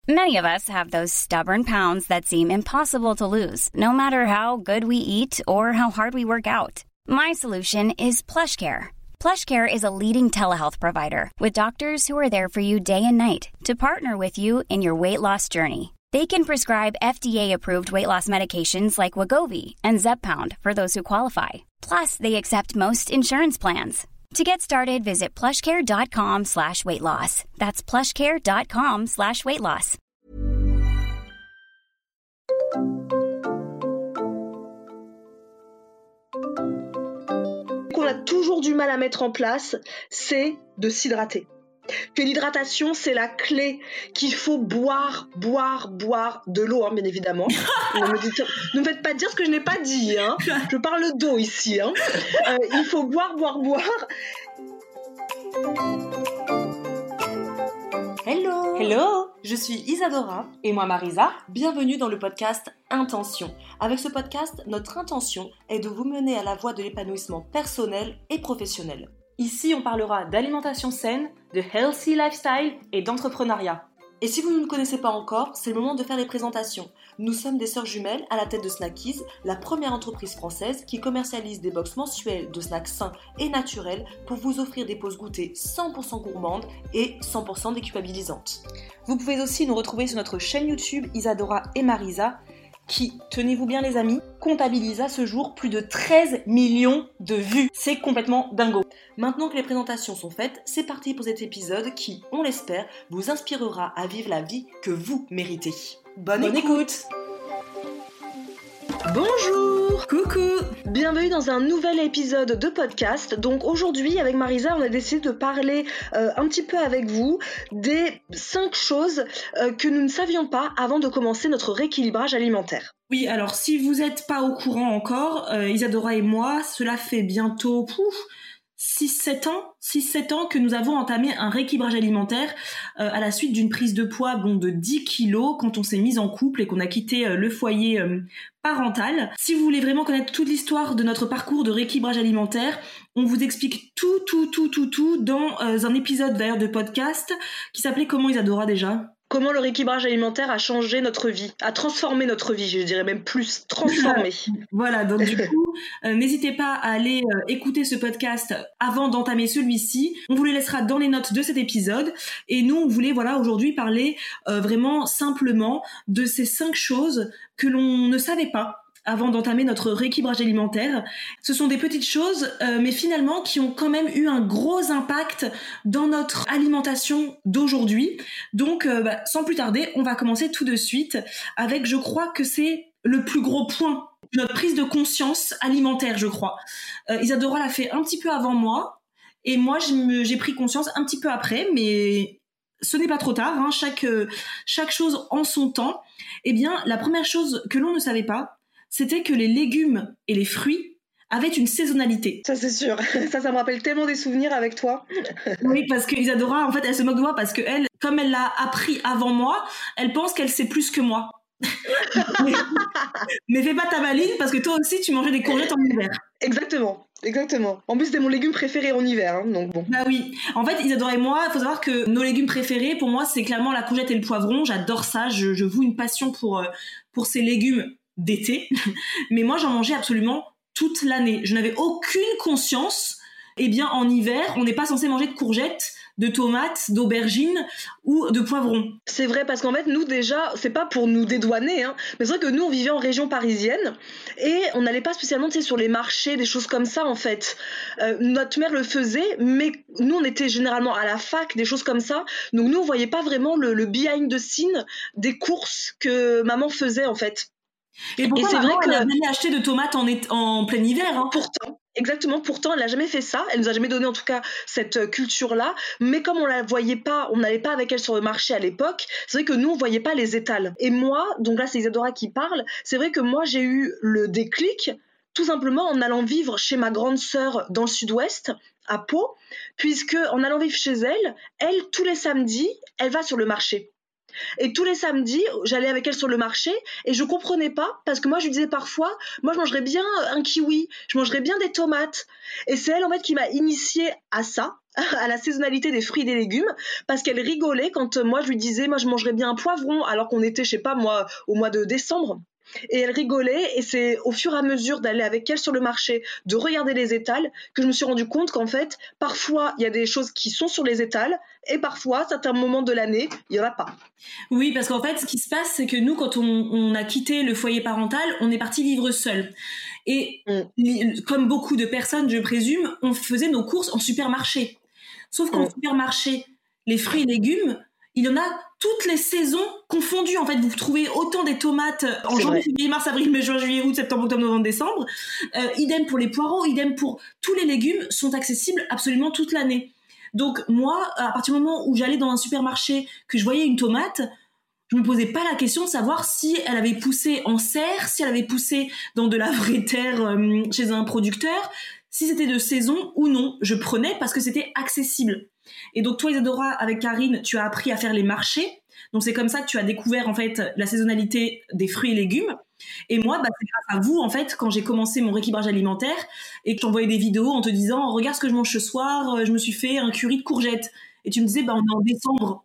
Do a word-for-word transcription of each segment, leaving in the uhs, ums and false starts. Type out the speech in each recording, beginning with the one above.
Many of us have those stubborn pounds that seem impossible to lose, no matter how good we eat or how hard we work out. My solution is PlushCare. PlushCare is a leading telehealth provider with doctors who are there for you day and night to partner with you in your weight loss journey. They can prescribe F D A-approved weight loss medications like Wegovy and Zepbound for those who qualify. Plus, they accept most insurance plans. To get started, visit plushcare.com slash weight loss. That's plushcare.com slash weight loss. Qu'on a toujours du mal à mettre en place, c'est de s'hydrater. Que l'hydratation, c'est la clé, qu'il faut boire, boire, boire de l'eau, hein, bien évidemment. ne, me dites, ne me faites pas dire ce que je n'ai pas dit, hein. Je parle d'eau ici. Hein. Euh, il faut boire, boire, boire. Hello Hello Je suis Isadora. Et moi Marisa. Bienvenue dans le podcast Intention. Avec ce podcast, notre intention est de vous mener à la voie de l'épanouissement personnel et professionnel. Ici, on parlera d'alimentation saine, de healthy lifestyle et d'entrepreneuriat. Et si vous ne nous connaissez pas encore, c'est le moment de faire les présentations. Nous sommes des sœurs jumelles à la tête de Snackies, la première entreprise française qui commercialise des box mensuelles de snacks sains et naturels pour vous offrir des pauses goûters cent pour cent gourmandes et cent pour cent déculpabilisantes. Vous pouvez aussi nous retrouver sur notre chaîne YouTube Isadora et Marisa, qui, tenez-vous bien les amis, comptabilise à ce jour plus de treize millions de vues. C'est complètement dingo. Maintenant que les présentations sont faites, c'est parti pour cet épisode qui, on l'espère, vous inspirera à vivre la vie que vous méritez. Bonne, Bonne écoute. écoute Bonjour. Coucou. Bienvenue dans un nouvel épisode de podcast. Donc aujourd'hui, avec Marisa, on a décidé de parler euh, un petit peu avec vous des cinq choses euh, que nous ne savions pas avant de commencer notre rééquilibrage alimentaire. Oui, alors si vous n'êtes pas au courant encore, euh, Isadora et moi, cela fait bientôt pouf, six sept ans, six sept ans que nous avons entamé un rééquilibrage alimentaire euh, à la suite d'une prise de poids bon, de dix kilos quand on s'est mis en couple et qu'on a quitté euh, le foyer euh, parental. Si vous voulez vraiment connaître toute l'histoire de notre parcours de rééquilibrage alimentaire, on vous explique tout, tout, tout, tout, tout dans euh, un épisode d'ailleurs de podcast qui s'appelait Comment Isadora déjà ? Comment le rééquilibrage alimentaire a changé notre vie, a transformé notre vie, je dirais même plus, transformé. Voilà, donc du coup, euh, n'hésitez pas à aller euh, écouter ce podcast avant d'entamer celui-ci. On vous les laissera dans les notes de cet épisode. Et nous, on voulait voilà aujourd'hui parler euh, vraiment simplement de ces cinq choses que l'on ne savait pas avant d'entamer notre rééquilibrage alimentaire. Ce sont des petites choses, euh, mais finalement qui ont quand même eu un gros impact dans notre alimentation d'aujourd'hui. Donc, euh, bah, sans plus tarder, on va commencer tout de suite avec, je crois que c'est le plus gros point de notre prise de conscience alimentaire, je crois. Euh, Isadora l'a fait un petit peu avant moi, et moi, je me, j'ai pris conscience un petit peu après, mais ce n'est pas trop tard, hein, chaque, euh, chaque chose en son temps. Eh bien, la première chose que l'on ne savait pas, c'était que les légumes et les fruits avaient une saisonnalité. Ça, c'est sûr. Ça, ça me rappelle tellement des souvenirs avec toi. Oui, parce que Isadora, en fait, elle se moque de moi parce que elle, comme elle l'a appris avant moi, elle pense qu'elle sait plus que moi. mais, mais fais pas ta maline parce que toi aussi, tu mangeais des courgettes en hiver. Exactement. Exactement. En plus, c'était mon légume préféré en hiver, hein, donc bon. Bah oui. En fait, Isadora et moi, il faut savoir que nos légumes préférés, pour moi, c'est clairement la courgette et le poivron. J'adore ça. Je, je voue une passion pour, pour ces légumes d'été, mais moi j'en mangeais absolument toute l'année. Je n'avais aucune conscience, eh bien en hiver, on n'est pas censé manger de courgettes, de tomates, d'aubergines ou de poivrons. C'est vrai, parce qu'en fait, nous déjà, c'est pas pour nous dédouaner, hein, mais c'est vrai que nous, on vivait en région parisienne et on n'allait pas spécialement, tu sais, sur les marchés, des choses comme ça, en fait. Euh, notre mère le faisait, mais nous, on était généralement à la fac, des choses comme ça. Donc nous, on voyait pas vraiment le, le behind the scene des courses que maman faisait, en fait. Et pourquoi et c'est vrai qu'elle n'a jamais acheté de tomates en, est, en plein hiver, hein. Pourtant, exactement, pourtant elle n'a jamais fait ça, elle nous a jamais donné en tout cas cette culture-là, mais comme on la voyait pas, on n'allait pas avec elle sur le marché à l'époque, c'est vrai que nous on voyait pas les étals. Et moi, donc là c'est Isadora qui parle, c'est vrai que moi j'ai eu le déclic, tout simplement en allant vivre chez ma grande sœur dans le sud-ouest, à Pau, puisque en allant vivre chez elle, elle, tous les samedis, elle va sur le marché. Et tous les samedis, j'allais avec elle sur le marché et je comprenais pas parce que moi je lui disais parfois, moi je mangerais bien un kiwi, je mangerais bien des tomates. Et c'est elle en fait qui m'a initiée à ça, à la saisonnalité des fruits et des légumes, parce qu'elle rigolait quand euh, moi je lui disais moi je mangerais bien un poivron alors qu'on était je sais pas moi au mois de décembre. Et elle rigolait, et c'est au fur et à mesure d'aller avec elle sur le marché, de regarder les étals, que je me suis rendu compte qu'en fait, parfois, il y a des choses qui sont sur les étals, et parfois, à certains moments de l'année, il n'y en a pas. Oui, parce qu'en fait, ce qui se passe, c'est que nous, quand on, on a quitté le foyer parental, on est parti vivre seul. Et mm. comme beaucoup de personnes, je présume, on faisait nos courses en supermarché. Sauf qu'en mm. supermarché, les fruits et légumes, il y en a toutes les saisons confondues. En fait, vous trouvez autant des tomates en c'est janvier, février, mars, avril, mai, juin, juillet, août, septembre, octobre, novembre, décembre. Euh, idem pour les poireaux, idem pour tous les légumes sont accessibles absolument toute l'année. Donc moi, à partir du moment où j'allais dans un supermarché, que je voyais une tomate, je me posais pas la question de savoir si elle avait poussé en serre, si elle avait poussé dans de la vraie terre euh, chez un producteur, si c'était de saison ou non. Je prenais parce que c'était accessible. Et donc toi, Isadora, avec Karine, tu as appris à faire les marchés. Donc c'est comme ça que tu as découvert en fait la saisonnalité des fruits et légumes. Et moi, bah, c'est grâce à vous en fait quand j'ai commencé mon rééquilibrage alimentaire et que j'envoyais des vidéos en te disant regarde ce que je mange ce soir, je me suis fait un curry de courgettes. Et tu me disais bah on est en décembre.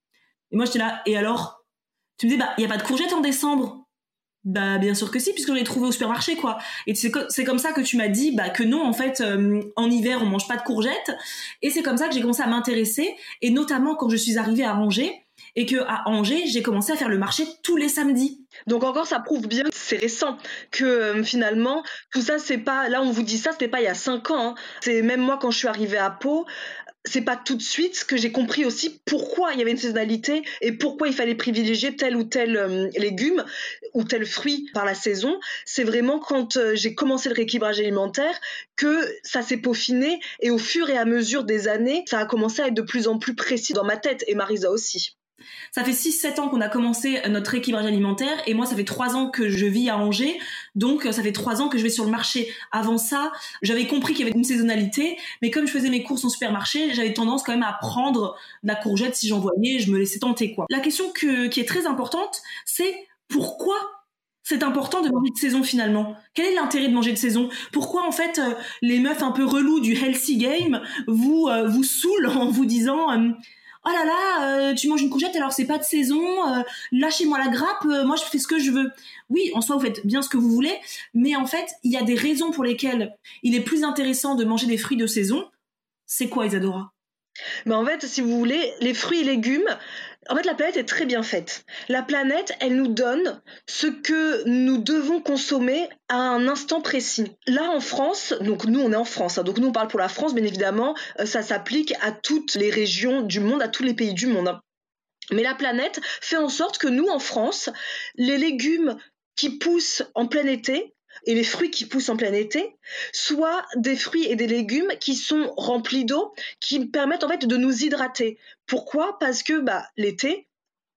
Et moi j'étais là et alors tu me disais bah il y a pas de courgettes en décembre. Bah bien sûr que si, puisque j'en ai trouvé au supermarché quoi. Et c'est, co- c'est comme ça que tu m'as dit bah que non en fait euh, en hiver on mange pas de courgettes. Et c'est comme ça que j'ai commencé à m'intéresser, et notamment quand je suis arrivée à Angers, et que à Angers j'ai commencé à faire le marché tous les samedis. Donc encore ça prouve bien, c'est récent, que euh, finalement tout ça c'est pas, là on vous dit ça c'était pas il y a cinq ans, hein. C'est même moi quand je suis arrivée à Pau, c'est pas tout de suite que j'ai compris aussi pourquoi il y avait une saisonnalité et pourquoi il fallait privilégier tel ou tel euh, légume ou tel fruit par la saison. C'est vraiment quand euh, j'ai commencé le rééquilibrage alimentaire que ça s'est peaufiné, et au fur et à mesure des années, ça a commencé à être de plus en plus précis dans ma tête, et Marisa aussi. Ça fait six sept ans qu'on a commencé notre rééquilibrage alimentaire, et moi ça fait trois ans que je vis à Angers, donc ça fait trois ans que je vais sur le marché. Avant ça, j'avais compris qu'il y avait une saisonnalité, mais comme je faisais mes courses en supermarché, j'avais tendance quand même à prendre de la courgette si j'en voyais, je me laissais tenter quoi. La question que, qui est très importante, c'est pourquoi c'est important de manger de saison finalement. Quel est l'intérêt de manger de saison? Pourquoi en fait euh, les meufs un peu reloues du healthy game vous, euh, vous saoulent en vous disant... Euh, oh là là, euh, tu manges une courgette alors c'est pas de saison, euh, lâchez-moi la grappe, euh, moi je fais ce que je veux. Oui, en soi vous faites bien ce que vous voulez, mais en fait il y a des raisons pour lesquelles il est plus intéressant de manger des fruits de saison. C'est quoi, Isadora? Mais en fait, si vous voulez, les fruits et légumes, en fait la planète est très bien faite. La planète, elle nous donne ce que nous devons consommer à un instant précis. Là en France, donc nous on est en France, hein, donc nous on parle pour la France, bien évidemment, euh, ça s'applique à toutes les régions du monde, à tous les pays du monde, hein. Mais la planète fait en sorte que nous en France, les légumes qui poussent en plein été et les fruits qui poussent en plein été, soit des fruits et des légumes qui sont remplis d'eau, qui permettent en fait de nous hydrater. Pourquoi ? Parce que bah, l'été,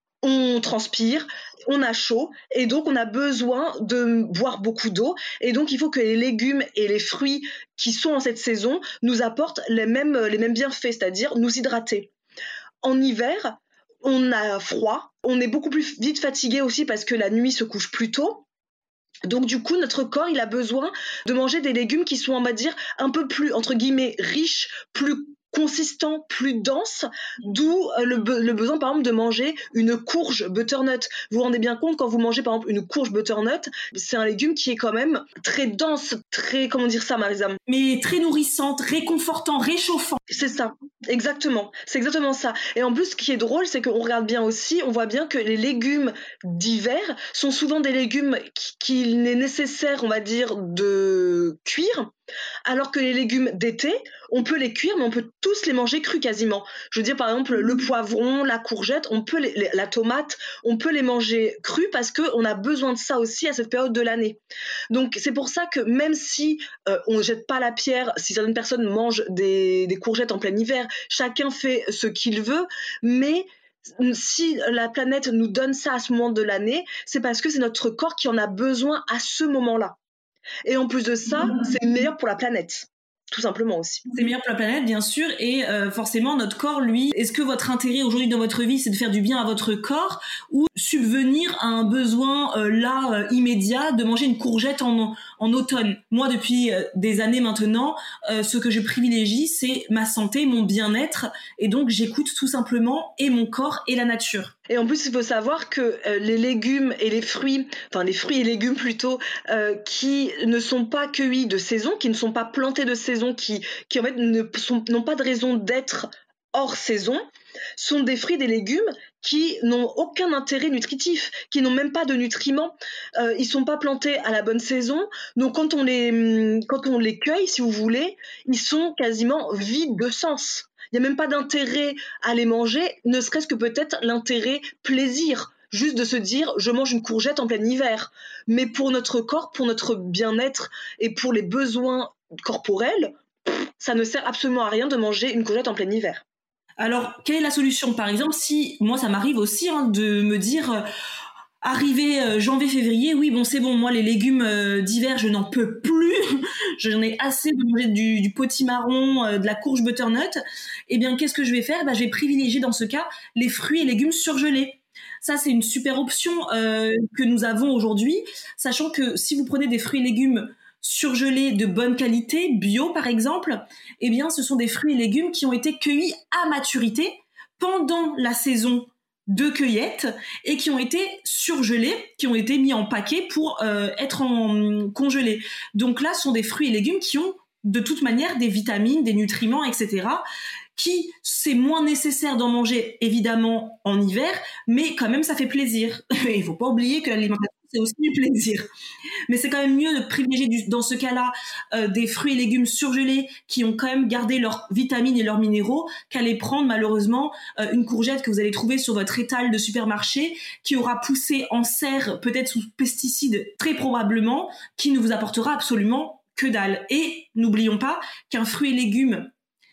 on transpire, on a chaud, et donc on a besoin de boire beaucoup d'eau, et donc il faut que les légumes et les fruits qui sont en cette saison nous apportent les mêmes, les mêmes bienfaits, c'est-à-dire nous hydrater. En hiver, on a froid, on est beaucoup plus vite fatigué aussi parce que la nuit se couche plus tôt. Donc du coup, notre corps, il a besoin de manger des légumes qui sont, on va dire, un peu plus, entre guillemets, riches, plus consistants, plus denses, d'où le, be- le besoin, par exemple, de manger une courge butternut. Vous vous rendez bien compte, quand vous mangez, par exemple, une courge butternut, c'est un légume qui est quand même très dense, très, comment dire ça, Marisa ? Mais très nourrissante, réconfortant, réchauffant. C'est ça, exactement. C'est exactement ça. Et en plus, ce qui est drôle, c'est qu'on regarde bien aussi, on voit bien que les légumes d'hiver sont souvent des légumes qu'il est nécessaire, on va dire, de cuire, alors que les légumes d'été, on peut les cuire, mais on peut tous les manger crus quasiment. Je veux dire, par exemple, le poivron, la courgette, on peut les, les, la tomate, on peut les manger crus parce qu'on a besoin de ça aussi à cette période de l'année. Donc, c'est pour ça que même si euh, on ne jette pas la pierre, si certaines personnes mangent des, des courgettes en plein hiver, chacun fait ce qu'il veut, mais si la planète nous donne ça à ce moment de l'année, c'est parce que c'est notre corps qui en a besoin à ce moment-là. Et en plus de ça, c'est meilleur pour la planète. Tout simplement aussi. C'est meilleur pour la planète, bien sûr, et euh, forcément, notre corps, lui, est-ce que votre intérêt aujourd'hui dans votre vie, c'est de faire du bien à votre corps, ou subvenir à un besoin euh, là euh, immédiat de manger une courgette en, en automne. Moi, depuis euh, des années maintenant, euh, ce que je privilégie, c'est ma santé, mon bien-être, et donc j'écoute tout simplement et mon corps et la nature. Et en plus, il faut savoir que euh, les légumes et les fruits, enfin les fruits et légumes plutôt, euh, qui ne sont pas cueillis de saison, qui ne sont pas plantés de saison, qui, qui en fait ne sont, n'ont pas de raison d'être hors saison, sont des fruits et des légumes qui n'ont aucun intérêt nutritif, qui n'ont même pas de nutriments. Euh, ils sont pas plantés à la bonne saison, donc quand on les, quand on les cueille, si vous voulez, ils sont quasiment vides de sens. Il n'y a même pas d'intérêt à les manger, ne serait-ce que peut-être l'intérêt plaisir, juste de se dire je mange une courgette en plein hiver. Mais pour notre corps, pour notre bien-être et pour les besoins corporels, ça ne sert absolument à rien de manger une courgette en plein hiver. Alors, quelle est la solution ? Par exemple, si moi ça m'arrive aussi hein, de me dire euh, arrivé euh, janvier-février, oui bon c'est bon, moi les légumes euh, d'hiver je n'en peux plus, j'en ai assez de manger du, du potimarron, euh, de la courge butternut. Eh bien qu'est-ce que je vais faire ? Bah, je vais privilégier dans ce cas les fruits et légumes surgelés. Ça c'est une super option euh, que nous avons aujourd'hui, sachant que si vous prenez des fruits et légumes surgelés de bonne qualité, bio par exemple, eh bien ce sont des fruits et légumes qui ont été cueillis à maturité pendant la saison de cueillette et qui ont été surgelés, qui ont été mis en paquet pour euh, être en congelés. Donc là, ce sont des fruits et légumes qui ont de toute manière des vitamines, des nutriments, et cetera, qui c'est moins nécessaire d'en manger évidemment en hiver, mais quand même ça fait plaisir. Il ne faut pas oublier que l'alimentation c'est aussi du plaisir. Mais c'est quand même mieux de privilégier du, dans ce cas-là euh, des fruits et légumes surgelés qui ont quand même gardé leurs vitamines et leurs minéraux qu'aller prendre malheureusement euh, une courgette que vous allez trouver sur votre étal de supermarché qui aura poussé en serre, peut-être sous pesticides très probablement, qui ne vous apportera absolument que dalle. Et n'oublions pas qu'un fruit et légume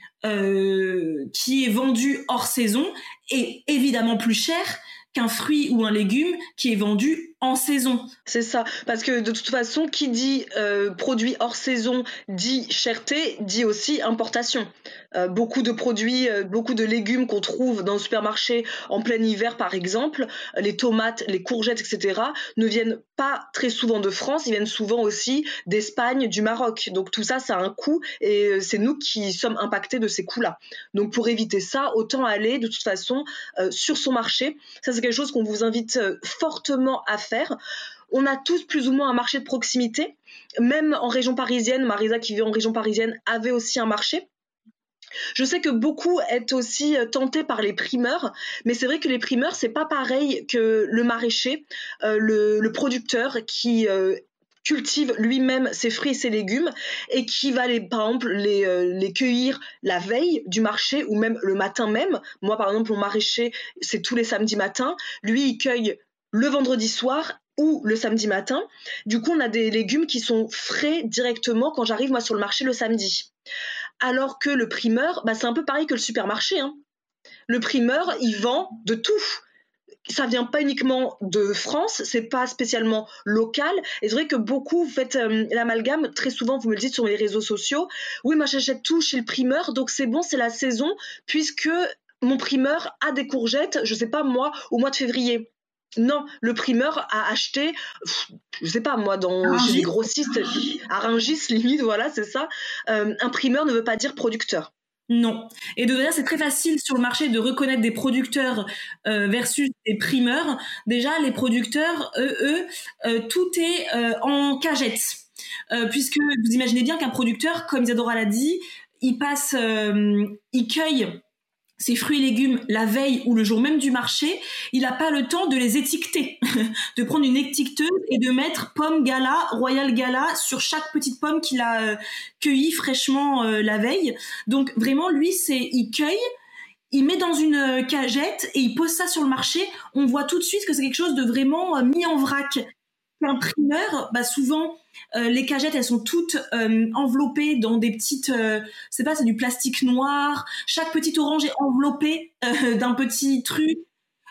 euh, qui est vendu hors saison est évidemment plus cher qu'un fruit ou un légume qui est vendu en saison. C'est ça, parce que de toute façon, qui dit euh, produit hors saison dit cherté, dit aussi importation. Euh, beaucoup de produits, euh, beaucoup de légumes qu'on trouve dans le supermarché en plein hiver par exemple, les tomates, les courgettes, et cetera, ne viennent pas très souvent de France, ils viennent souvent aussi d'Espagne, du Maroc. Donc tout ça, ça a un coût et c'est nous qui sommes impactés de ces coûts-là. Donc pour éviter ça, autant aller de toute façon euh, sur son marché. Ça, c'est quelque chose qu'on vous invite euh, fortement à faire. On a tous plus ou moins un marché de proximité. Même en région parisienne, Marisa qui vit en région parisienne avait aussi un marché. Je sais que beaucoup est aussi tentés par les primeurs, mais c'est vrai que les primeurs, c'est pas pareil que le maraîcher, euh, le, le producteur qui euh, cultive lui-même ses fruits et ses légumes et qui va les, par exemple les, euh, les cueillir la veille du marché ou même le matin même. Moi par exemple mon maraîcher c'est tous les samedis matins, lui il cueille le vendredi soir ou le samedi matin. Du coup on a des légumes qui sont frais directement quand j'arrive moi sur le marché le samedi. Alors que le primeur, bah, c'est un peu pareil que le supermarché. Hein. Le primeur, il vend de tout. Ça vient pas uniquement de France, c'est pas spécialement local. Et c'est vrai que beaucoup vous faites euh, l'amalgame, très souvent vous me le dites sur les réseaux sociaux. Oui, moi j'achète tout chez le primeur, donc c'est bon, c'est la saison, puisque mon primeur a des courgettes, je sais pas moi, au mois de février. Non, le primeur a acheté, je sais pas moi, dans, chez les grossistes, à Rungis limite, voilà, c'est ça. Euh, un primeur ne veut pas dire producteur. Non. Et de manière, c'est très facile sur le marché de reconnaître des producteurs euh, versus des primeurs. Déjà, les producteurs, eux, eux euh, tout est euh, en cagette. Euh, puisque vous imaginez bien qu'un producteur, comme Isadora l'a dit, il passe, euh, il cueille ses fruits et légumes la veille ou le jour même du marché, il n'a pas le temps de les étiqueter, de prendre une étiqueteuse et de mettre pomme gala, royal gala sur chaque petite pomme qu'il a euh, cueillie fraîchement euh, la veille. Donc vraiment, lui, c'est il cueille, il met dans une cagette et il pose ça sur le marché. On voit tout de suite que c'est quelque chose de vraiment euh, mis en vrac. Un primeur, bah souvent euh, les cagettes elles sont toutes euh, enveloppées dans des petites, euh, c'est pas, c'est du plastique noir. Chaque petite orange est enveloppée euh, d'un petit truc.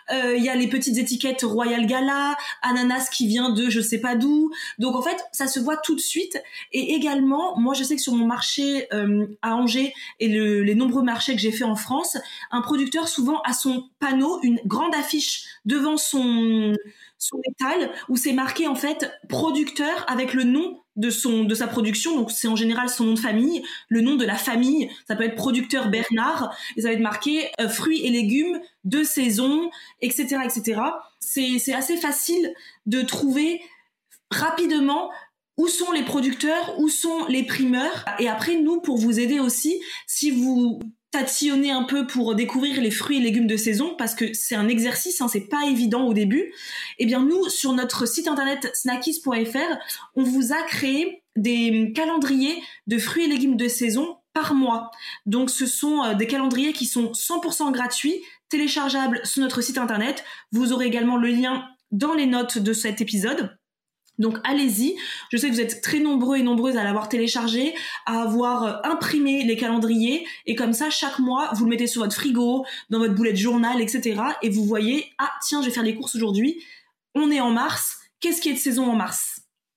euh, il y a les petites étiquettes Royal Gala, ananas qui vient de je sais pas d'où. Donc en fait, ça se voit tout de suite. Et également, moi je sais que sur mon marché euh, à Angers et le, les nombreux marchés que j'ai fait en France, un producteur souvent a son panneau, une grande affiche devant son son étal où c'est marqué en fait producteur avec le nom de son de sa production, donc c'est en général son nom de famille, le nom de la famille, ça peut être producteur Bernard et ça va être marqué euh, fruits et légumes de saison, etc., etc. C'est c'est assez facile de trouver rapidement où sont les producteurs, où sont les primeurs. Et après, nous, pour vous aider aussi, si vous tatillonnez un peu pour découvrir les fruits et légumes de saison, parce que c'est un exercice, hein, c'est pas évident au début, eh bien nous, sur notre site internet snackies point f r, on vous a créé des calendriers de fruits et légumes de saison par mois. Donc ce sont euh, des calendriers qui sont cent pour cent gratuits, téléchargeables sur notre site internet. Vous aurez également le lien dans les notes de cet épisode. Donc allez-y, je sais que vous êtes très nombreux et nombreuses à l'avoir téléchargé, à avoir imprimé les calendriers, et comme ça chaque mois vous le mettez sur votre frigo, dans votre bullet journal, et cetera. Et vous voyez, ah tiens, je vais faire les courses aujourd'hui, on est en mars, qu'est-ce qui est de saison en mars?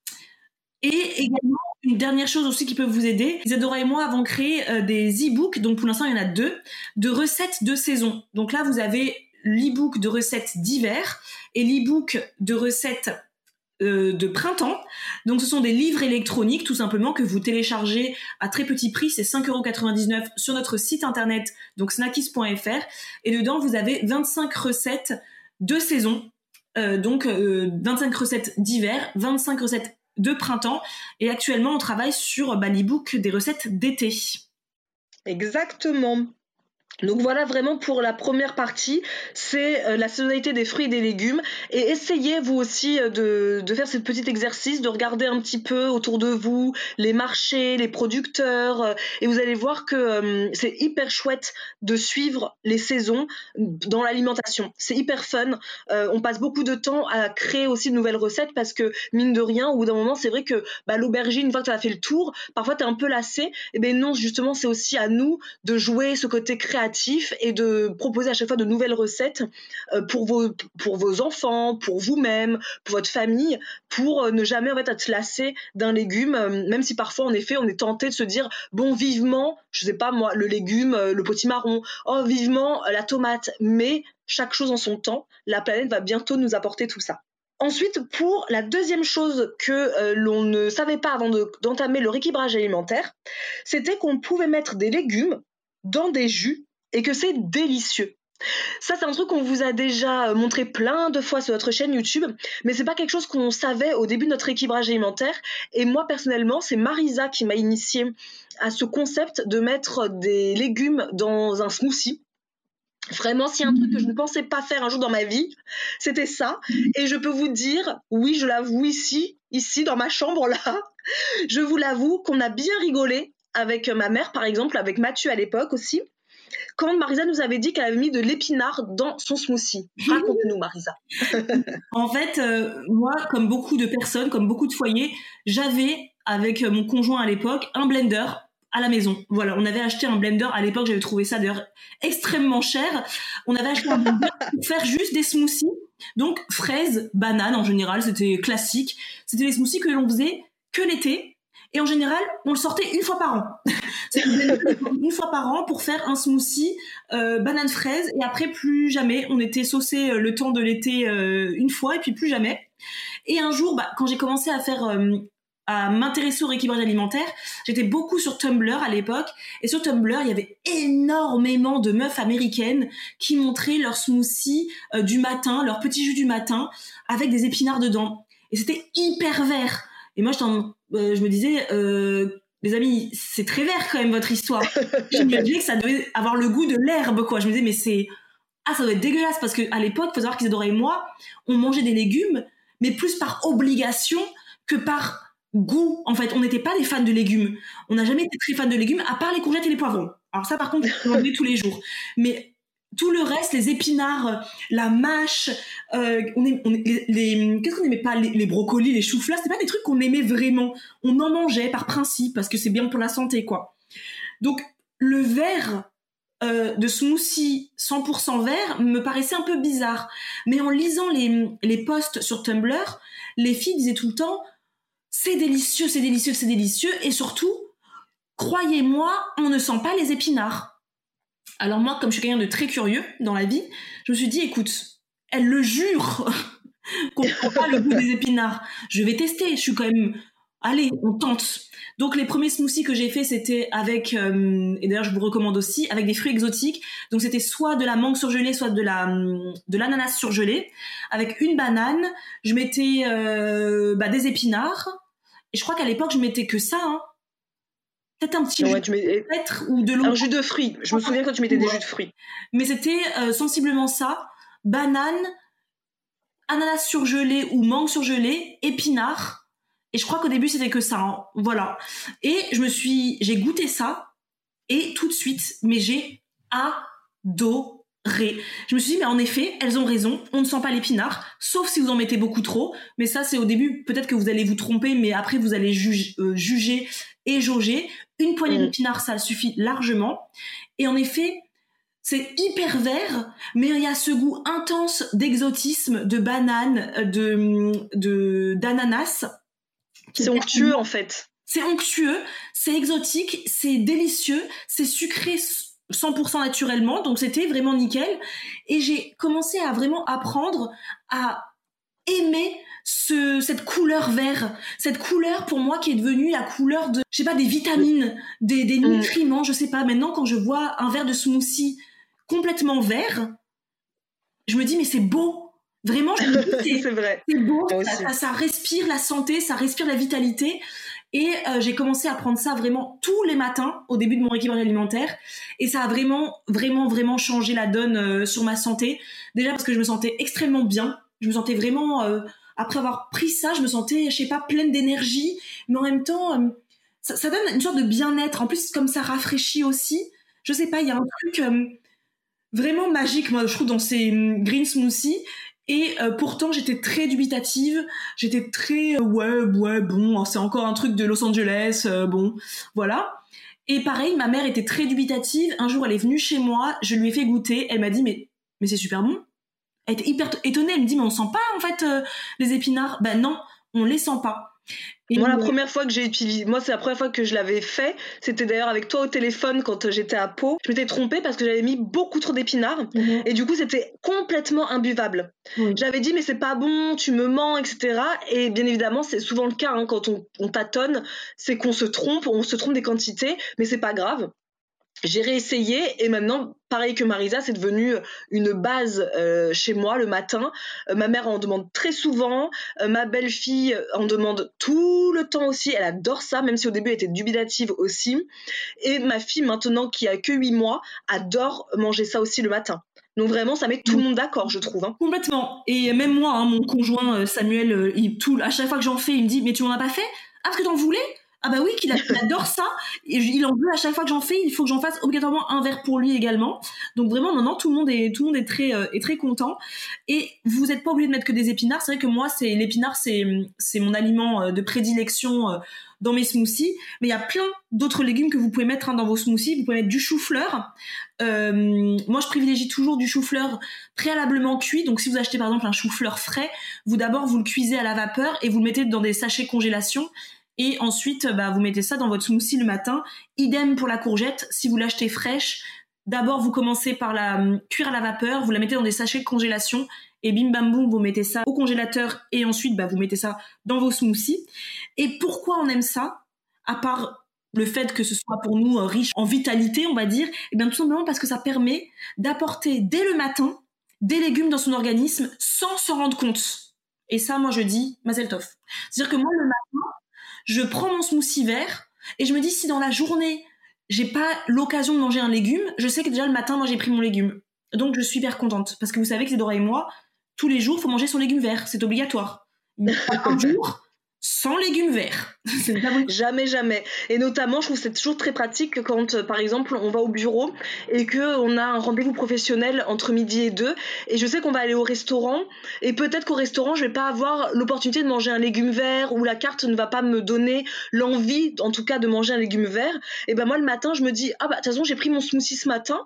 Et également, une dernière chose aussi qui peut vous aider, Isadora et moi avons créé euh, des e-books, donc pour l'instant il y en a deux, de recettes de saison. Donc là vous avez l'e-book de recettes d'hiver et l'e-book de recettes Euh, de printemps. Donc ce sont des livres électroniques tout simplement que vous téléchargez à très petit prix, c'est cinq euros quatre-vingt-dix-neuf sur notre site internet, donc snackies point f r, et dedans vous avez vingt-cinq recettes de saison, euh, donc euh, vingt-cinq recettes d'hiver, vingt-cinq recettes de printemps, et actuellement on travaille sur bah, l'e-book des recettes d'été. Exactement. Donc voilà vraiment pour la première partie, c'est euh, la saisonnalité des fruits et des légumes, et essayez vous aussi euh, de, de faire ce petit exercice, de regarder un petit peu autour de vous les marchés, les producteurs, euh, et vous allez voir que euh, c'est hyper chouette de suivre les saisons dans l'alimentation, c'est hyper fun, euh, on passe beaucoup de temps à créer aussi de nouvelles recettes parce que mine de rien au bout d'un moment c'est vrai que bah, l'aubergine, une fois que tu as fait le tour, parfois tu es un peu lassé, et bien non justement c'est aussi à nous de jouer ce côté créatif et de proposer à chaque fois de nouvelles recettes pour vos, pour vos enfants, pour vous-même, pour votre famille, pour ne jamais en fait être lassé d'un légume, même si parfois en effet on est tenté de se dire bon vivement, je sais pas moi, le légume, le potimarron, oh vivement la tomate, mais chaque chose en son temps, la planète va bientôt nous apporter tout ça. Ensuite, pour la deuxième chose que euh, l'on ne savait pas avant de, d'entamer le rééquilibrage alimentaire, c'était qu'on pouvait mettre des légumes dans des jus et que c'est délicieux. Ça, c'est un truc qu'on vous a déjà montré plein de fois sur notre chaîne YouTube, mais c'est pas quelque chose qu'on savait au début de notre équilibrage alimentaire. Et moi, personnellement, c'est Marisa qui m'a initiée à ce concept de mettre des légumes dans un smoothie. Vraiment, s'il y a un truc que je ne pensais pas faire un jour dans ma vie, c'était ça. Et je peux vous dire, oui, je l'avoue ici, ici, dans ma chambre, là, je vous l'avoue qu'on a bien rigolé avec ma mère, par exemple, avec Mathieu à l'époque aussi, quand Marisa nous avait dit qu'elle avait mis de l'épinard dans son smoothie. Raconte-nous, Marisa. En fait, euh, moi, comme beaucoup de personnes, comme beaucoup de foyers, j'avais, avec mon conjoint à l'époque, un blender à la maison. Voilà, on avait acheté un blender à l'époque, j'avais trouvé ça d'ailleurs extrêmement cher. On avait acheté un blender pour faire juste des smoothies. Donc, fraises, bananes en général, c'était classique. C'était des smoothies que l'on faisait que l'été. Et en général, on le sortait une fois par an. une fois par an pour faire un smoothie euh, banane fraise. Et après, plus jamais. On était saucés euh, le temps de l'été euh, une fois et puis plus jamais. Et un jour, bah, quand j'ai commencé à faire... Euh, à m'intéresser au rééquilibrage alimentaire, j'étais beaucoup sur Tumblr à l'époque, et sur Tumblr, il y avait énormément de meufs américaines qui montraient leur smoothie euh, du matin, leur petit jus du matin, avec des épinards dedans. Et c'était hyper vert. Et moi, en, euh, je me disais, euh, les amis, c'est très vert quand même votre histoire. Je me disais que ça devait avoir le goût de l'herbe, quoi. Je me disais, mais c'est... Ah, ça doit être dégueulasse, parce qu'à l'époque, il faut savoir qu'Isadora et moi, on mangeait des légumes, mais plus par obligation que par goût. En fait, on n'était pas des fans de légumes. On n'a jamais été très fans de légumes, à part les courgettes et les poivrons. Alors ça, par contre, on mangeait tous les jours. Mais tout le reste, les épinards, la mâche, euh, on est, on est, les, les, qu'est-ce qu'on n'aimait pas, les, les brocolis, les choux-fleurs, c'était pas des trucs qu'on aimait vraiment. On en mangeait par principe, parce que c'est bien pour la santé, quoi. Donc, le vert euh, de smoothie cent pour cent vert me paraissait un peu bizarre. Mais en lisant les, les posts sur Tumblr, les filles disaient tout le temps « c'est délicieux, c'est délicieux, c'est délicieux » et surtout, croyez-moi, on ne sent pas les épinards. Alors moi, comme je suis quelqu'un de très curieux dans la vie, je me suis dit « écoute, elle le jure qu'on ne sent pas le goût des épinards. Je vais tester, je suis quand même... Allez, on tente ». Donc les premiers smoothies que j'ai fait, c'était avec, euh, et d'ailleurs je vous recommande aussi, avec des fruits exotiques. Donc c'était soit de la mangue surgelée, soit de la de l'ananas surgelé, avec une banane. Je mettais euh, bah, des épinards. Et je crois qu'à l'époque je mettais que ça. Hein. Peut-être un petit ouais, jus tu mets... peut-être ou de l'eau. Un jus de fruits. Je me souviens quand tu mettais des jus de fruits. Mais c'était euh, sensiblement ça. Banane, ananas surgelé ou mangue surgelée, épinards. Et je crois qu'au début, c'était que ça. Hein. Voilà. Et je me suis... J'ai goûté ça. Et tout de suite, mais j'ai adoré. Je me suis dit, mais en effet, elles ont raison. On ne sent pas l'épinard. Sauf si vous en mettez beaucoup trop. Mais ça, c'est au début. Peut-être que vous allez vous tromper. Mais après, vous allez juge, euh, juger et jauger. Une poignée mmh. d'épinards, ça suffit largement. Et en effet... C'est hyper vert, mais il y a ce goût intense d'exotisme, de banane, de, de, d'ananas. C'est onctueux en fait. C'est onctueux, c'est exotique, c'est délicieux, c'est sucré cent pour cent naturellement, donc c'était vraiment nickel. Et j'ai commencé à vraiment apprendre à aimer ce, cette couleur vert, cette couleur pour moi qui est devenue la couleur de, je sais pas, des vitamines, des, des nutriments, je sais pas. Maintenant, quand je vois un verre de smoothie complètement vert, je me dis mais c'est beau, vraiment je me dis c'est, c'est vrai, c'est beau, ça, ça, ça respire la santé, ça respire la vitalité. Et euh, j'ai commencé à prendre ça vraiment tous les matins au début de mon équilibre alimentaire, et ça a vraiment vraiment vraiment changé la donne euh, sur ma santé. Déjà parce que je me sentais extrêmement bien, je me sentais vraiment euh, après avoir pris ça, je me sentais je sais pas pleine d'énergie, mais en même temps euh, ça, ça donne une sorte de bien-être. En plus comme ça rafraîchit aussi, je sais pas, il y a un truc euh, vraiment magique, moi, je trouve, dans ces green smoothies. Et euh, pourtant, j'étais très dubitative. J'étais très, euh, ouais, ouais, bon, c'est encore un truc de Los Angeles, euh, bon, voilà. Et pareil, ma mère était très dubitative. Un jour, elle est venue chez moi, je lui ai fait goûter. Elle m'a dit, mais, mais c'est super bon. Elle était hyper étonnée. Elle me dit, mais on sent pas, en fait, euh, les épinards. Ben non, on les sent pas. Et moi, la première fois que j'ai utilisé, moi, c'est la première fois que je l'avais fait. C'était d'ailleurs avec toi au téléphone quand j'étais à Pau. Je m'étais trompée parce que j'avais mis beaucoup trop d'épinards. Mmh. Et du coup, c'était complètement imbuvable. Mmh. J'avais dit, mais c'est pas bon, tu me mens, et cetera. Et bien évidemment, c'est souvent le cas hein, quand on, on tâtonne, c'est qu'on se trompe, on se trompe des quantités, mais c'est pas grave. J'ai réessayé et maintenant, pareil que Marisa, c'est devenu une base euh, chez moi le matin. Euh, ma mère en demande très souvent, euh, ma belle-fille en demande tout le temps aussi. Elle adore ça, même si au début elle était dubitative aussi. Et ma fille, maintenant qui a que huit mois, adore manger ça aussi le matin. Donc vraiment, ça met tout le monde d'accord, je trouve. Hein. Complètement. Et même moi, hein, mon conjoint Samuel, il, tout, à chaque fois que j'en fais, il me dit « Mais tu m'en as pas fait ? Ah, parce que t'en voulais ?» Ah bah oui, qu'il adore ça, et il en veut à chaque fois que j'en fais, il faut que j'en fasse obligatoirement un verre pour lui également. Donc vraiment, non, non, tout le monde est, tout le monde est très, euh, est très content. Et vous n'êtes pas obligé de mettre que des épinards. C'est vrai que moi, c'est l'épinard, c'est, c'est mon aliment de prédilection euh, dans mes smoothies. Mais il y a plein d'autres légumes que vous pouvez mettre hein, dans vos smoothies. Vous pouvez mettre du chou-fleur. Euh, moi, je privilégie toujours du chou-fleur préalablement cuit. Donc, si vous achetez par exemple un chou-fleur frais, vous d'abord vous le cuisez à la vapeur et vous le mettez dans des sachets congélation. Et ensuite, bah, vous mettez ça dans votre smoothie le matin. Idem pour la courgette. Si vous l'achetez fraîche, d'abord, vous commencez par la euh, cuire à la vapeur. Vous la mettez dans des sachets de congélation. Et bim bam boum, vous mettez ça au congélateur. Et ensuite, bah, vous mettez ça dans vos smoothies. Et pourquoi on aime ça ? À part le fait que ce soit pour nous euh, riche en vitalité, on va dire. Et bien tout simplement parce que ça permet d'apporter dès le matin des légumes dans son organisme sans s'en rendre compte. Et ça, moi, je dis Mazel Tov. C'est-à-dire que moi, le matin, je prends mon smoothie vert et je me dis si dans la journée, j'ai pas l'occasion de manger un légume, je sais que déjà le matin, moi, j'ai pris mon légume. Donc, je suis hyper contente parce que vous savez que Isadora et moi, tous les jours, il faut manger son légume vert. C'est obligatoire. Un jour sans légumes verts. C'est jamais, jamais. Et notamment, je trouve que c'est toujours très pratique quand, par exemple, on va au bureau et qu'on a un rendez-vous professionnel entre midi et deux. Et je sais qu'on va aller au restaurant et peut-être qu'au restaurant, je vais pas avoir l'opportunité de manger un légume vert ou la carte ne va pas me donner l'envie, en tout cas, de manger un légume vert. Et ben moi, le matin, je me dis, ah bah, de toute façon, j'ai pris mon smoothie ce matin.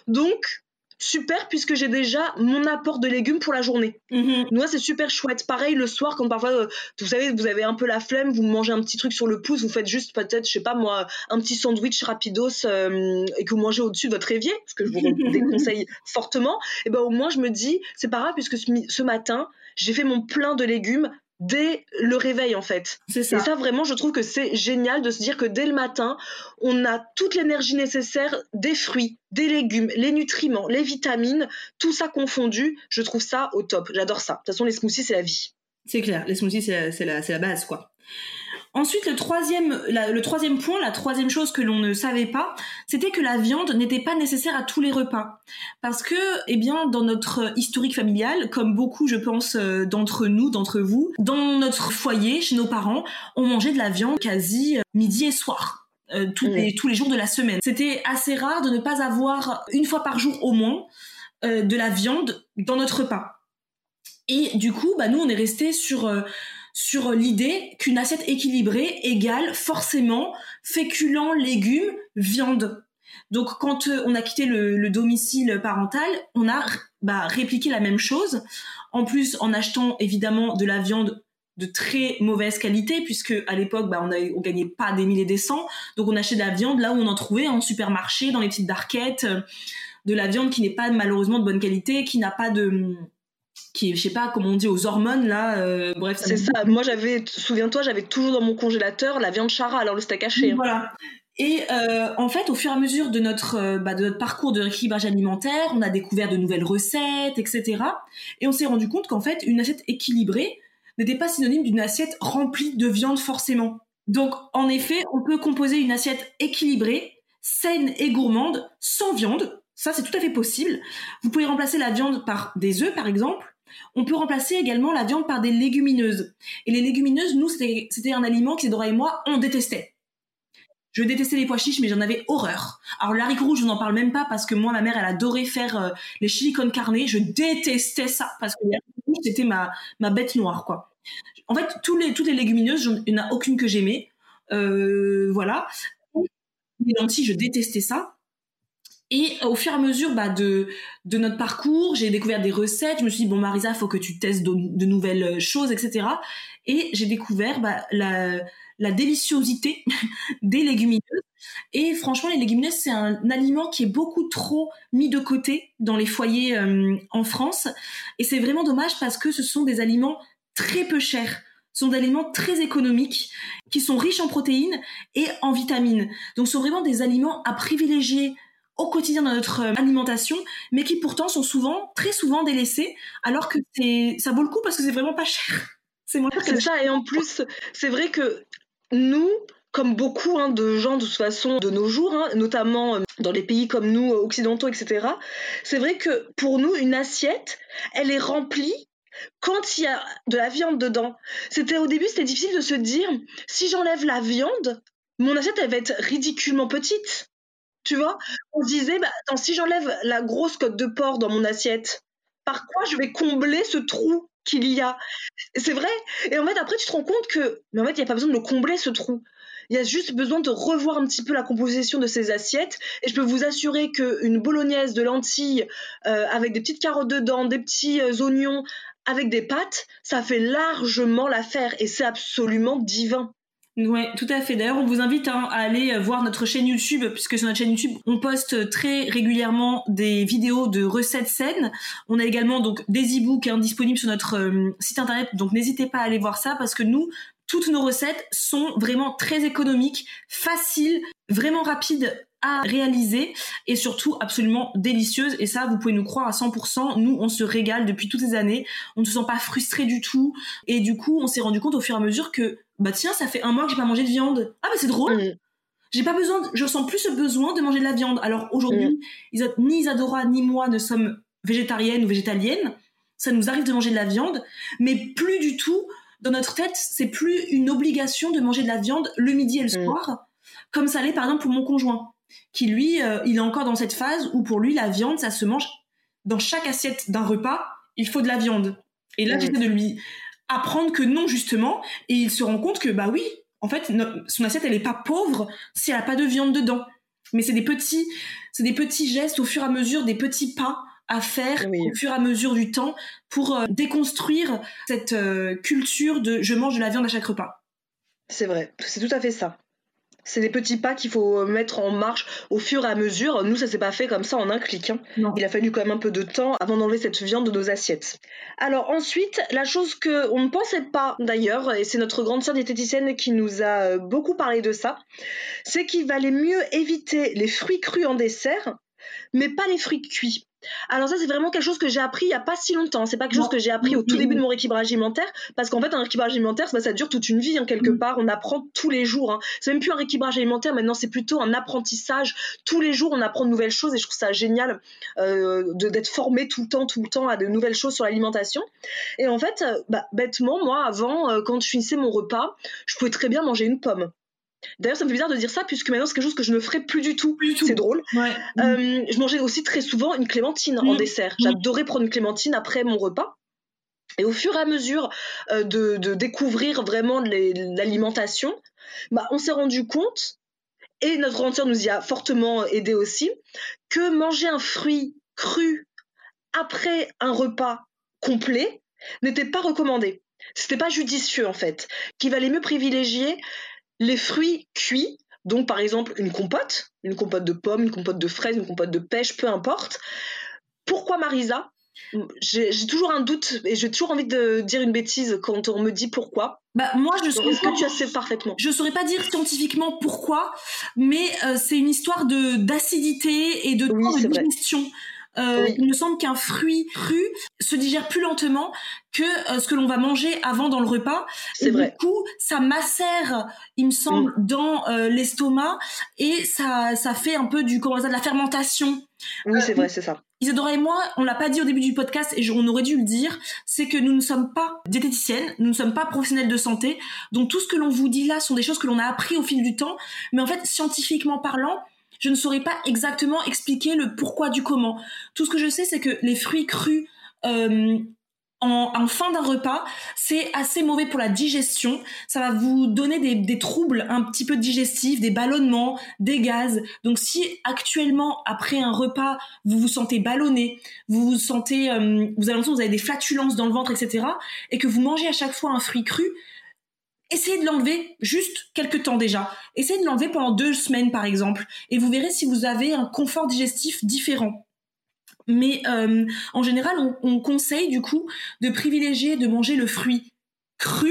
Donc, super, puisque j'ai déjà mon apport de légumes pour la journée. Mmh. Moi, c'est super chouette. Pareil, le soir, quand parfois, euh, vous savez, vous avez un peu la flemme, vous mangez un petit truc sur le pouce, vous faites juste peut-être, je sais pas moi, un petit sandwich rapidos euh, et que vous mangez au-dessus de votre évier, ce que je vous déconseille fortement, et ben au moins, je me dis, c'est pas grave, puisque ce, ce matin, j'ai fait mon plein de légumes dès le réveil, en fait. C'est ça. Et ça, vraiment, je trouve que c'est génial de se dire que dès le matin, on a toute l'énergie nécessaire, des fruits, des légumes, les nutriments, les vitamines, tout ça confondu. Je trouve ça au top. J'adore ça. De toute façon, les smoothies, c'est la vie. C'est clair, les smoothies, c'est la, c'est la, c'est la base, quoi. Ensuite, le troisième, la, le troisième point, la troisième chose que l'on ne savait pas, c'était que la viande n'était pas nécessaire à tous les repas. Parce que, eh bien, dans notre historique familial, comme beaucoup, je pense, euh, d'entre nous, d'entre vous, dans notre foyer, chez nos parents, on mangeait de la viande quasi euh, midi et soir. Euh, tous, mmh. les, tous les jours de la semaine. C'était assez rare de ne pas avoir, une fois par jour au moins, euh, de la viande dans notre repas. Et du coup, bah, nous, on est restés sur... Euh, sur l'idée qu'une assiette équilibrée égale forcément féculents, légumes, viande. Donc quand euh, on a quitté le, le domicile parental, on a bah, répliqué la même chose, en plus en achetant évidemment de la viande de très mauvaise qualité, puisque à l'époque bah, on ne on gagnait pas des milliers et des cents, donc on achetait de la viande là où on en trouvait en supermarché, dans les petites barquettes, euh, de la viande qui n'est pas malheureusement de bonne qualité, qui n'a pas de... qui, je sais pas comment on dit, aux hormones là, euh, bref. C'est ça. Moi j'avais, souviens-toi, j'avais toujours dans mon congélateur la viande chara, alors le steak haché. Hein. Voilà. Et euh, en fait, au fur et à mesure de notre, euh, bah, de notre parcours de rééquilibrage alimentaire, on a découvert de nouvelles recettes, et cetera. Et on s'est rendu compte qu'en fait, une assiette équilibrée n'était pas synonyme d'une assiette remplie de viande forcément. Donc, en effet, on peut composer une assiette équilibrée, saine et gourmande, sans viande. Ça, c'est tout à fait possible. Vous pouvez remplacer la viande par des œufs, par exemple. On peut remplacer également la viande par des légumineuses. Et les légumineuses, nous, c'était, c'était un aliment qu'Isadora et moi, on détestait. Je détestais les pois chiches, mais j'en avais horreur. Alors, le haricot rouge, je n'en parle même pas parce que moi, ma mère, elle adorait faire euh, les chili con carne. Je détestais ça parce que les haricots rouges, c'était ma, ma bête noire, quoi. En fait, tous les, toutes les légumineuses, il n'y en a aucune que j'aimais. Euh, voilà. Les lentilles, je détestais ça. Et au fur et à mesure bah, de, de notre parcours, j'ai découvert des recettes. Je me suis dit, bon, Marisa, il faut que tu testes de, de nouvelles choses, et cetera. Et j'ai découvert bah, la, la déliciosité des légumineuses. Et franchement, les légumineuses, c'est un aliment qui est beaucoup trop mis de côté dans les foyers euh, en France. Et c'est vraiment dommage parce que ce sont des aliments très peu chers. Ce sont des aliments très économiques, qui sont riches en protéines et en vitamines. Donc, ce sont vraiment des aliments à privilégier au quotidien dans notre alimentation, mais qui pourtant sont souvent, très souvent délaissés, alors que c'est, ça vaut le coup parce que c'est vraiment pas cher. C'est moins cher que c'est ça, et en plus, c'est vrai que nous, comme beaucoup hein, de gens de toute façon de nos jours, hein, notamment dans les pays comme nous, occidentaux, et cetera, c'est vrai que pour nous, une assiette, elle est remplie quand il y a de la viande dedans. C'était, au début, c'était difficile de se dire, si j'enlève la viande, mon assiette, elle va être ridiculement petite. Tu vois, on se disait, bah, attends, si j'enlève la grosse côte de porc dans mon assiette, par quoi je vais combler ce trou qu'il y a ? Et c'est vrai. Et en fait, après, tu te rends compte que, mais en fait, il n'y a pas besoin de le combler, ce trou. Il y a juste besoin de revoir un petit peu la composition de ces assiettes. Et je peux vous assurer qu'une bolognaise de lentilles euh, avec des petites carottes dedans, des petits euh, oignons, avec des pâtes, ça fait largement l'affaire. Et c'est absolument divin. Ouais, tout à fait. D'ailleurs, on vous invite hein, à aller voir notre chaîne YouTube, puisque sur notre chaîne YouTube, on poste très régulièrement des vidéos de recettes saines. On a également donc des e-books hein, disponibles sur notre euh, site internet, donc n'hésitez pas à aller voir ça, parce que nous, toutes nos recettes sont vraiment très économiques, faciles, vraiment rapides à réaliser et surtout absolument délicieuses. Et ça, vous pouvez nous croire à cent pour cent. Nous, on se régale depuis toutes ces années. On ne se sent pas frustré du tout. Et du coup, on s'est rendu compte au fur et à mesure que bah tiens, ça fait un mois que j'ai pas mangé de viande. Ah bah c'est drôle. Mmh. J'ai pas besoin, de, je sens plus ce besoin de manger de la viande. Alors aujourd'hui, mmh. ni Isadora ni moi ne sommes végétariennes ou végétaliennes. Ça nous arrive de manger de la viande, mais plus du tout. Dans notre tête, c'est plus une obligation de manger de la viande le midi et le soir, mmh. comme ça l'est par exemple pour mon conjoint, qui lui, euh, il est encore dans cette phase où pour lui, la viande, ça se mange dans chaque assiette d'un repas, il faut de la viande. Et là, mmh. j'essaie de lui apprendre que non, justement, et il se rend compte que, bah oui, en fait, no- son assiette, elle est pas pauvre si elle a pas de viande dedans. mais c'est des petits, c'est des petits gestes au fur et à mesure, des petits pas à faire oui. au fur et à mesure du temps pour euh, déconstruire cette euh, culture de je mange de la viande à chaque repas. C'est vrai, c'est tout à fait ça. C'est des petits pas qu'il faut mettre en marche au fur et à mesure. Nous, ça s'est pas fait comme ça en un clic. Hein. Il a fallu quand même un peu de temps avant d'enlever cette viande de nos assiettes. Alors ensuite, la chose qu'on ne pensait pas d'ailleurs, et c'est notre grande sœur diététicienne qui nous a beaucoup parlé de ça, c'est qu'il valait mieux éviter les fruits crus en dessert, mais pas les fruits cuits. Alors ça, c'est vraiment quelque chose que j'ai appris il n'y a pas si longtemps. C'est pas quelque non. chose que j'ai appris au tout début de mon rééquilibrage alimentaire, parce qu'en fait, un rééquilibrage alimentaire, bah, ça dure toute une vie, hein, quelque mmh. part. On apprend tous les jours. Hein. C'est même plus un rééquilibrage alimentaire, maintenant, c'est plutôt un apprentissage. Tous les jours, on apprend de nouvelles choses, et je trouve ça génial euh, de, d'être formé tout le temps, tout le temps à de nouvelles choses sur l'alimentation. Et en fait, bah, bêtement, moi, avant, euh, quand je finissais mon repas, je pouvais très bien manger une pomme. D'ailleurs, ça me fait bizarre de dire ça, puisque maintenant, c'est quelque chose que je ne ferai plus du tout. Plus du tout. C'est drôle. Ouais. Euh, je mangeais aussi très souvent une clémentine mmh. en dessert. J'adorais prendre une clémentine après mon repas. Et au fur et à mesure euh, de, de découvrir vraiment les, l'alimentation, bah, on s'est rendu compte, et notre grande sœur nous y a fortement aidé aussi, que manger un fruit cru après un repas complet n'était pas recommandé. C'était pas judicieux, en fait. Qu'il valait mieux privilégier les fruits cuits, donc par exemple une compote, une compote de pommes, une compote de fraises, une compote de pêche, peu importe. Pourquoi Marisa ? j'ai, j'ai toujours un doute et j'ai toujours envie de dire une bêtise quand on me dit pourquoi. Bah moi je saurais Est-ce que tu as sais parfaitement. Je saurais pas dire scientifiquement pourquoi, mais euh, c'est une histoire de d'acidité et de oui, temps de digestion. Euh, oui. Il me semble qu'un fruit cru se digère plus lentement que euh, ce que l'on va manger avant dans le repas. C'est et vrai. Du coup, ça macère, il me semble, mmh. dans euh, l'estomac et ça, ça fait un peu du, comment on dit, de la fermentation. Oui, euh, c'est vrai, c'est ça. Isadora et moi, on l'a pas dit au début du podcast et on aurait dû le dire, c'est que nous ne sommes pas diététiciennes, nous ne sommes pas professionnels de santé, donc tout ce que l'on vous dit là sont des choses que l'on a appris au fil du temps, mais en fait, scientifiquement parlant, je ne saurais pas exactement expliquer le pourquoi du comment. Tout ce que je sais, c'est que les fruits crus euh, en, en fin d'un repas, c'est assez mauvais pour la digestion. Ça va vous donner des, des troubles un petit peu digestifs, des ballonnements, des gaz. Donc si actuellement, après un repas, vous vous sentez ballonné, vous vous sentez, euh, vous avez l'impression que vous avez des flatulences dans le ventre, et cetera, et que vous mangez à chaque fois un fruit cru, essayez de l'enlever juste quelques temps déjà. Essayez de l'enlever pendant deux semaines par exemple et vous verrez si vous avez un confort digestif différent. Mais euh, en général, on, on conseille du coup de privilégier de manger le fruit cru.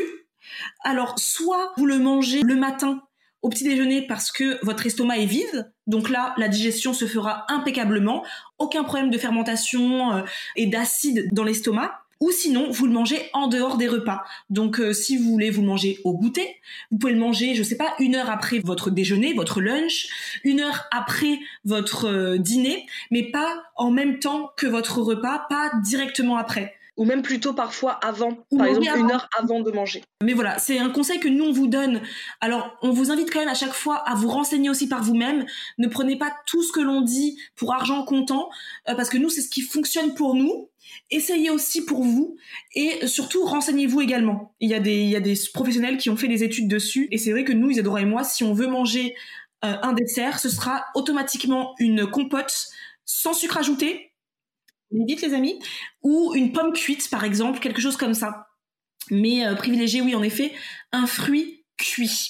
Alors soit vous le mangez le matin au petit déjeuner parce que votre estomac est vide, donc là la digestion se fera impeccablement, aucun problème de fermentation euh, et d'acide dans l'estomac. Ou sinon, vous le mangez en dehors des repas. Donc, euh, si vous voulez vous le manger au goûter, vous pouvez le manger, je sais pas, une heure après votre déjeuner, votre lunch, une heure après votre euh, dîner, mais pas en même temps que votre repas, pas directement après. Ou même plutôt parfois avant, Ou par exemple avant. une heure avant de manger. Mais voilà, c'est un conseil que nous on vous donne. Alors, on vous invite quand même à chaque fois à vous renseigner aussi par vous-même. Ne prenez pas tout ce que l'on dit pour argent comptant, euh, parce que nous, c'est ce qui fonctionne pour nous. Essayez aussi pour vous et surtout renseignez-vous également. Il y a des, il y a des professionnels qui ont fait des études dessus et c'est vrai que nous, Isadora et moi, si on veut manger euh, un dessert, ce sera automatiquement une compote sans sucre ajouté. Vite les amis, ou une pomme cuite par exemple, quelque chose comme ça. Mais euh, privilégiez, oui en effet, un fruit cuit.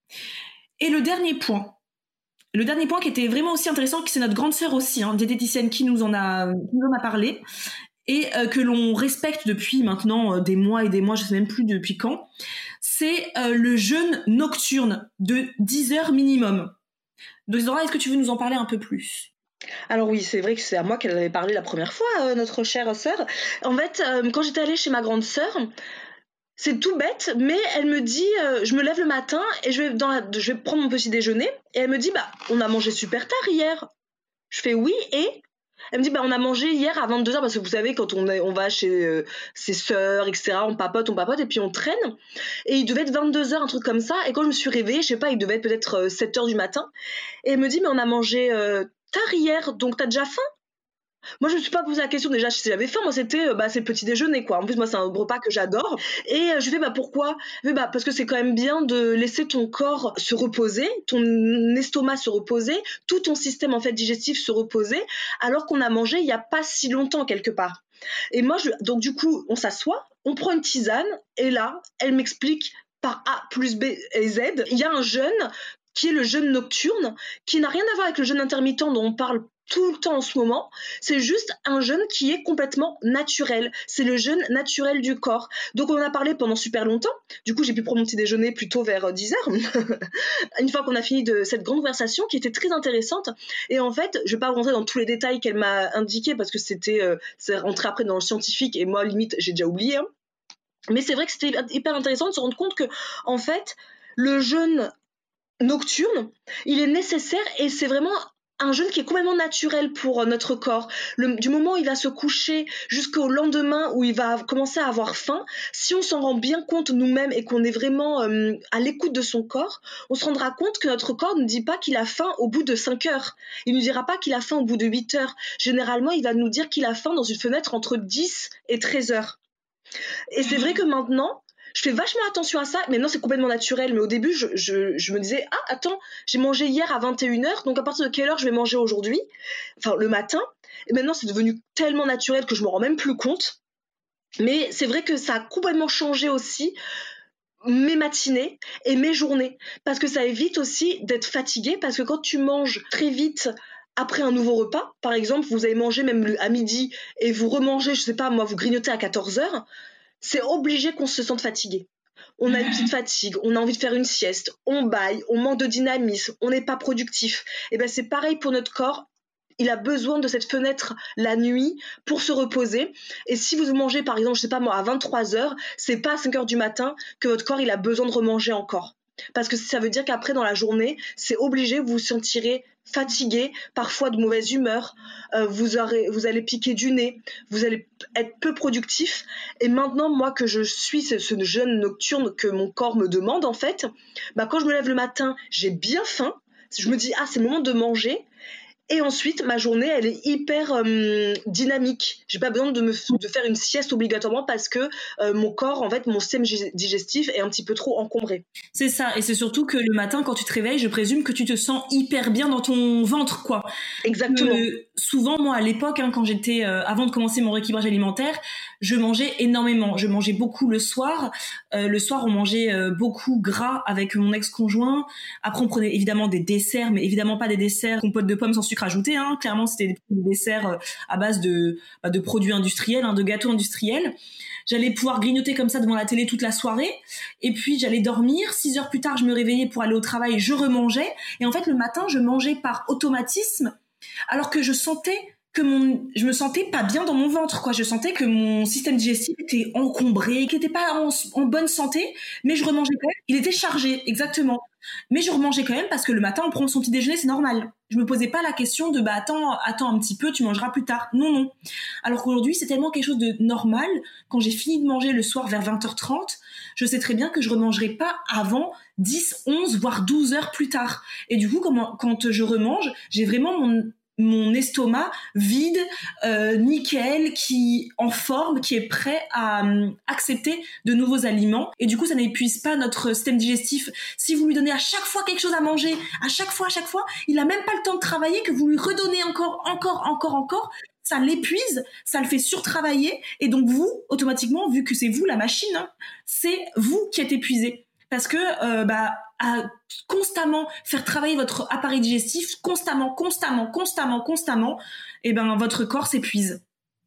Et le dernier point, le dernier point qui était vraiment aussi intéressant, qui c'est notre grande sœur aussi, hein, diététicienne qui nous en a, qui nous en a parlé, et euh, que l'on respecte depuis maintenant euh, des mois et des mois, je sais même plus depuis quand, c'est euh, le jeûne nocturne de dix heures minimum. Donc Isadora, est-ce que tu veux nous en parler un peu plus ? Alors oui, c'est vrai que c'est à moi qu'elle avait parlé la première fois, euh, notre chère sœur. En fait, euh, quand j'étais allée chez ma grande sœur, c'est tout bête, mais elle me dit, euh, je me lève le matin et je vais, dans la, je vais prendre mon petit déjeuner, et elle me dit, bah, on a mangé super tard hier. Je fais oui, et elle me dit, bah, on a mangé hier à vingt-deux heures, parce que vous savez, quand on, est, on va chez euh, ses sœurs, et cetera, on papote, on papote, et puis on traîne. Et il devait être vingt-deux heures, un truc comme ça. Et quand je me suis réveillée, je sais pas, il devait être peut-être euh, sept heures du matin. Et elle me dit, mais on a mangé euh, tard hier, donc t'as déjà faim ? Moi, je me suis pas posé la question déjà si j'avais faim. Moi, c'était bah, c'est le petit déjeuner, quoi. En plus, moi, c'est un repas que j'adore. Et euh, je lui fais bah pourquoi mais, bah parce que c'est quand même bien de laisser ton corps se reposer, ton estomac se reposer, tout ton système en fait digestif se reposer, alors qu'on a mangé il y a pas si longtemps quelque part. Et moi, je... donc du coup, on s'assoit, on prend une tisane, et là, elle m'explique par A plus B et Z, il y a un jeûne qui est le jeûne nocturne, qui n'a rien à voir avec le jeûne intermittent dont on parle tout le temps en ce moment. C'est juste un jeûne qui est complètement naturel. C'est le jeûne naturel du corps. Donc on en a parlé pendant super longtemps. Du coup, j'ai pu prendre mon petit déjeuner plutôt vers dix heures. Une fois qu'on a fini de cette grande conversation qui était très intéressante. Et en fait, je vais pas rentrer dans tous les détails qu'elle m'a indiqués parce que c'était euh, c'est rentré après dans le scientifique et moi, limite, j'ai déjà oublié. Hein. Mais c'est vrai que c'était hyper intéressant de se rendre compte que, en fait, le jeûne nocturne, il est nécessaire et c'est vraiment un jeûne qui est complètement naturel pour notre corps. Le, du moment où il va se coucher jusqu'au lendemain où il va commencer à avoir faim, si on s'en rend bien compte nous-mêmes et qu'on est vraiment euh, à l'écoute de son corps, on se rendra compte que notre corps ne dit pas qu'il a faim au bout de cinq heures. Il ne nous dira pas qu'il a faim au bout de huit heures. Généralement, il va nous dire qu'il a faim dans une fenêtre entre dix et treize heures. Et c'est vrai que maintenant, je fais vachement attention à ça. Maintenant, c'est complètement naturel. Mais au début, je, je, je me disais, ah, attends, j'ai mangé hier à vingt et une heures. Donc, à partir de quelle heure je vais manger aujourd'hui ? Enfin, le matin. Et maintenant, c'est devenu tellement naturel que je me rends même plus compte. Mais c'est vrai que ça a complètement changé aussi mes matinées et mes journées. Parce que ça évite aussi d'être fatigué. Parce que quand tu manges très vite après un nouveau repas, par exemple, vous avez mangé même à midi et vous remangez, je sais pas, moi, vous grignotez à quatorze heures, c'est obligé qu'on se sente fatigué. On a une petite fatigue, on a envie de faire une sieste, on bâille, on manque de dynamisme, on n'est pas productif. Et ben c'est pareil pour notre corps. Il a besoin de cette fenêtre la nuit pour se reposer. Et si vous mangez, par exemple, je sais pas moi, à vingt-trois heures, c'est pas à cinq heures du matin que votre corps il a besoin de remanger encore. Parce que ça veut dire qu'après, dans la journée, c'est obligé, vous vous sentirez fatigué, parfois de mauvaise humeur, euh, vous, aurez, vous allez piquer du nez, vous allez être peu productif. Et maintenant, moi, que je suis ce, ce jeûne nocturne que mon corps me demande, en fait, bah, quand je me lève le matin, j'ai bien faim. Je me dis, ah, c'est le moment de manger. Et ensuite, ma journée, elle est hyper euh, dynamique. J'ai pas besoin de me de faire une sieste obligatoirement parce que euh, mon corps, en fait, mon système digestif est un petit peu trop encombré. C'est ça. Et c'est surtout que le matin, quand tu te réveilles, je présume que tu te sens hyper bien dans ton ventre, quoi. Exactement. Euh, souvent, moi, à l'époque, hein, quand j'étais, euh, avant de commencer mon rééquilibrage alimentaire, je mangeais énormément. Je mangeais beaucoup le soir. Euh, le soir, on mangeait euh, beaucoup gras avec mon ex-conjoint. Après, on prenait évidemment des desserts, mais évidemment pas des desserts compote de pommes sans sucre ajouté. Hein. Clairement, c'était des desserts à base de, bah, de produits industriels, hein, de gâteaux industriels. J'allais pouvoir grignoter comme ça devant la télé toute la soirée. Et puis, j'allais dormir. Six heures plus tard, je me réveillais pour aller au travail. Je remangeais. Et en fait, le matin, je mangeais par automatisme, alors que je sentais que mon, je me sentais pas bien dans mon ventre, quoi. Je sentais que mon système digestif était encombré, qu'il était pas en, en bonne santé, mais je remangeais quand même. Il était chargé, exactement. Mais je remangeais quand même parce que le matin, on prend son petit déjeuner, c'est normal. Je me posais pas la question de, bah, attends, attends un petit peu, tu mangeras plus tard. Non, non. Alors qu'aujourd'hui, c'est tellement quelque chose de normal. Quand j'ai fini de manger le soir vers vingt heures trente, je sais très bien que je remangerai pas avant dix, onze, voire douze heures plus tard. Et du coup, quand, quand je remange, j'ai vraiment mon, mon estomac vide, euh, nickel, qui en forme, qui est prêt à euh, accepter de nouveaux aliments. Et du coup, ça n'épuise pas notre système digestif. Si vous lui donnez à chaque fois quelque chose à manger, à chaque fois, à chaque fois, il a même pas le temps de travailler, que vous lui redonnez encore, encore, encore, encore, ça l'épuise, ça le fait surtravailler. Et donc vous, automatiquement, vu que c'est vous la machine, hein, c'est vous qui êtes épuisé. Parce que euh, bah, à constamment faire travailler votre appareil digestif, constamment, constamment, constamment, constamment, et ben votre corps s'épuise.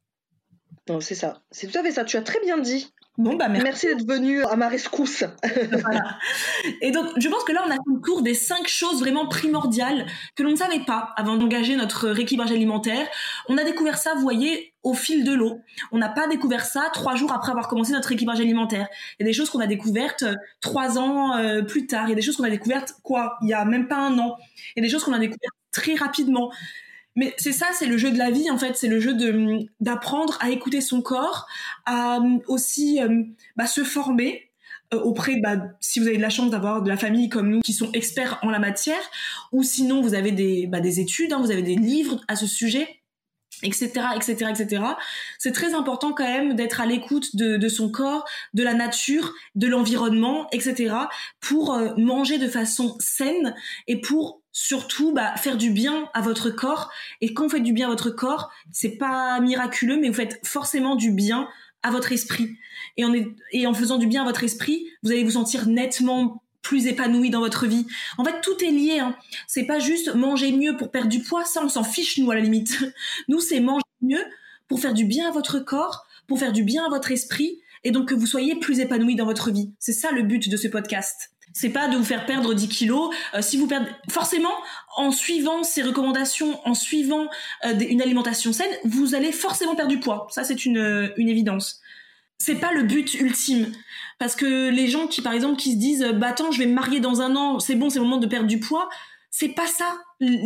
Non, c'est ça. C'est tout à fait ça. Tu as très bien dit. Bon, bah, merci. Merci d'être venu à ma rescousse. Voilà. Et donc, je pense que là, on a fait le tour des cinq choses vraiment primordiales que l'on ne savait pas avant d'engager notre rééquilibrage alimentaire. On a découvert ça, vous voyez, au fil de l'eau. On n'a pas découvert ça trois jours après avoir commencé notre rééquilibrage alimentaire. Il y a des choses qu'on a découvertes euh, trois ans euh, plus tard. Il y a des choses qu'on a découvertes, quoi, il y a même pas un an. Il y a des choses qu'on a découvertes très rapidement. Mais c'est ça, c'est le jeu de la vie, en fait. C'est le jeu de, d'apprendre à écouter son corps, à aussi euh, bah, se former euh, auprès, bah, si vous avez de la chance d'avoir de la famille comme nous qui sont experts en la matière, ou sinon vous avez des, bah, des études, hein, vous avez des livres à ce sujet. et cetera, et cetera, et cetera. C'est très important quand même d'être à l'écoute de, de son corps, de la nature, de l'environnement, et cetera, pour euh, manger de façon saine et pour surtout bah, faire du bien à votre corps. Et quand vous faites du bien à votre corps, c'est pas miraculeux, mais vous faites forcément du bien à votre esprit. Et en, est, et en faisant du bien à votre esprit, vous allez vous sentir nettement plus épanoui dans votre vie. En fait, tout est lié. Hein. C'est pas juste manger mieux pour perdre du poids, ça on s'en fiche nous à la limite. Nous, c'est manger mieux pour faire du bien à votre corps, pour faire du bien à votre esprit, et donc que vous soyez plus épanoui dans votre vie. C'est ça le but de ce podcast. C'est pas de vous faire perdre dix kilos. Euh, si vous perdez, forcément, en suivant ces recommandations, en suivant euh, une alimentation saine, vous allez forcément perdre du poids. Ça, c'est une, une évidence. C'est pas le but ultime. Parce que les gens qui, par exemple, qui se disent « Bah attends, je vais me marier dans un an, c'est bon, c'est le moment de perdre du poids », c'est pas ça.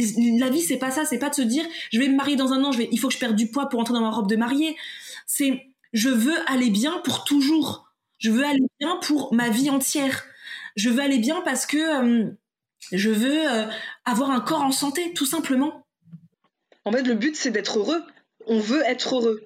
La vie, c'est pas ça. C'est pas de se dire « Je vais me marier dans un an, je vais, il faut que je perde du poids pour entrer dans ma robe de mariée ». C'est « Je veux aller bien pour toujours. Je veux aller bien pour ma vie entière. Je veux aller bien parce que euh, je veux euh, avoir un corps en santé, tout simplement. » En fait, le but, c'est d'être heureux. On veut être heureux.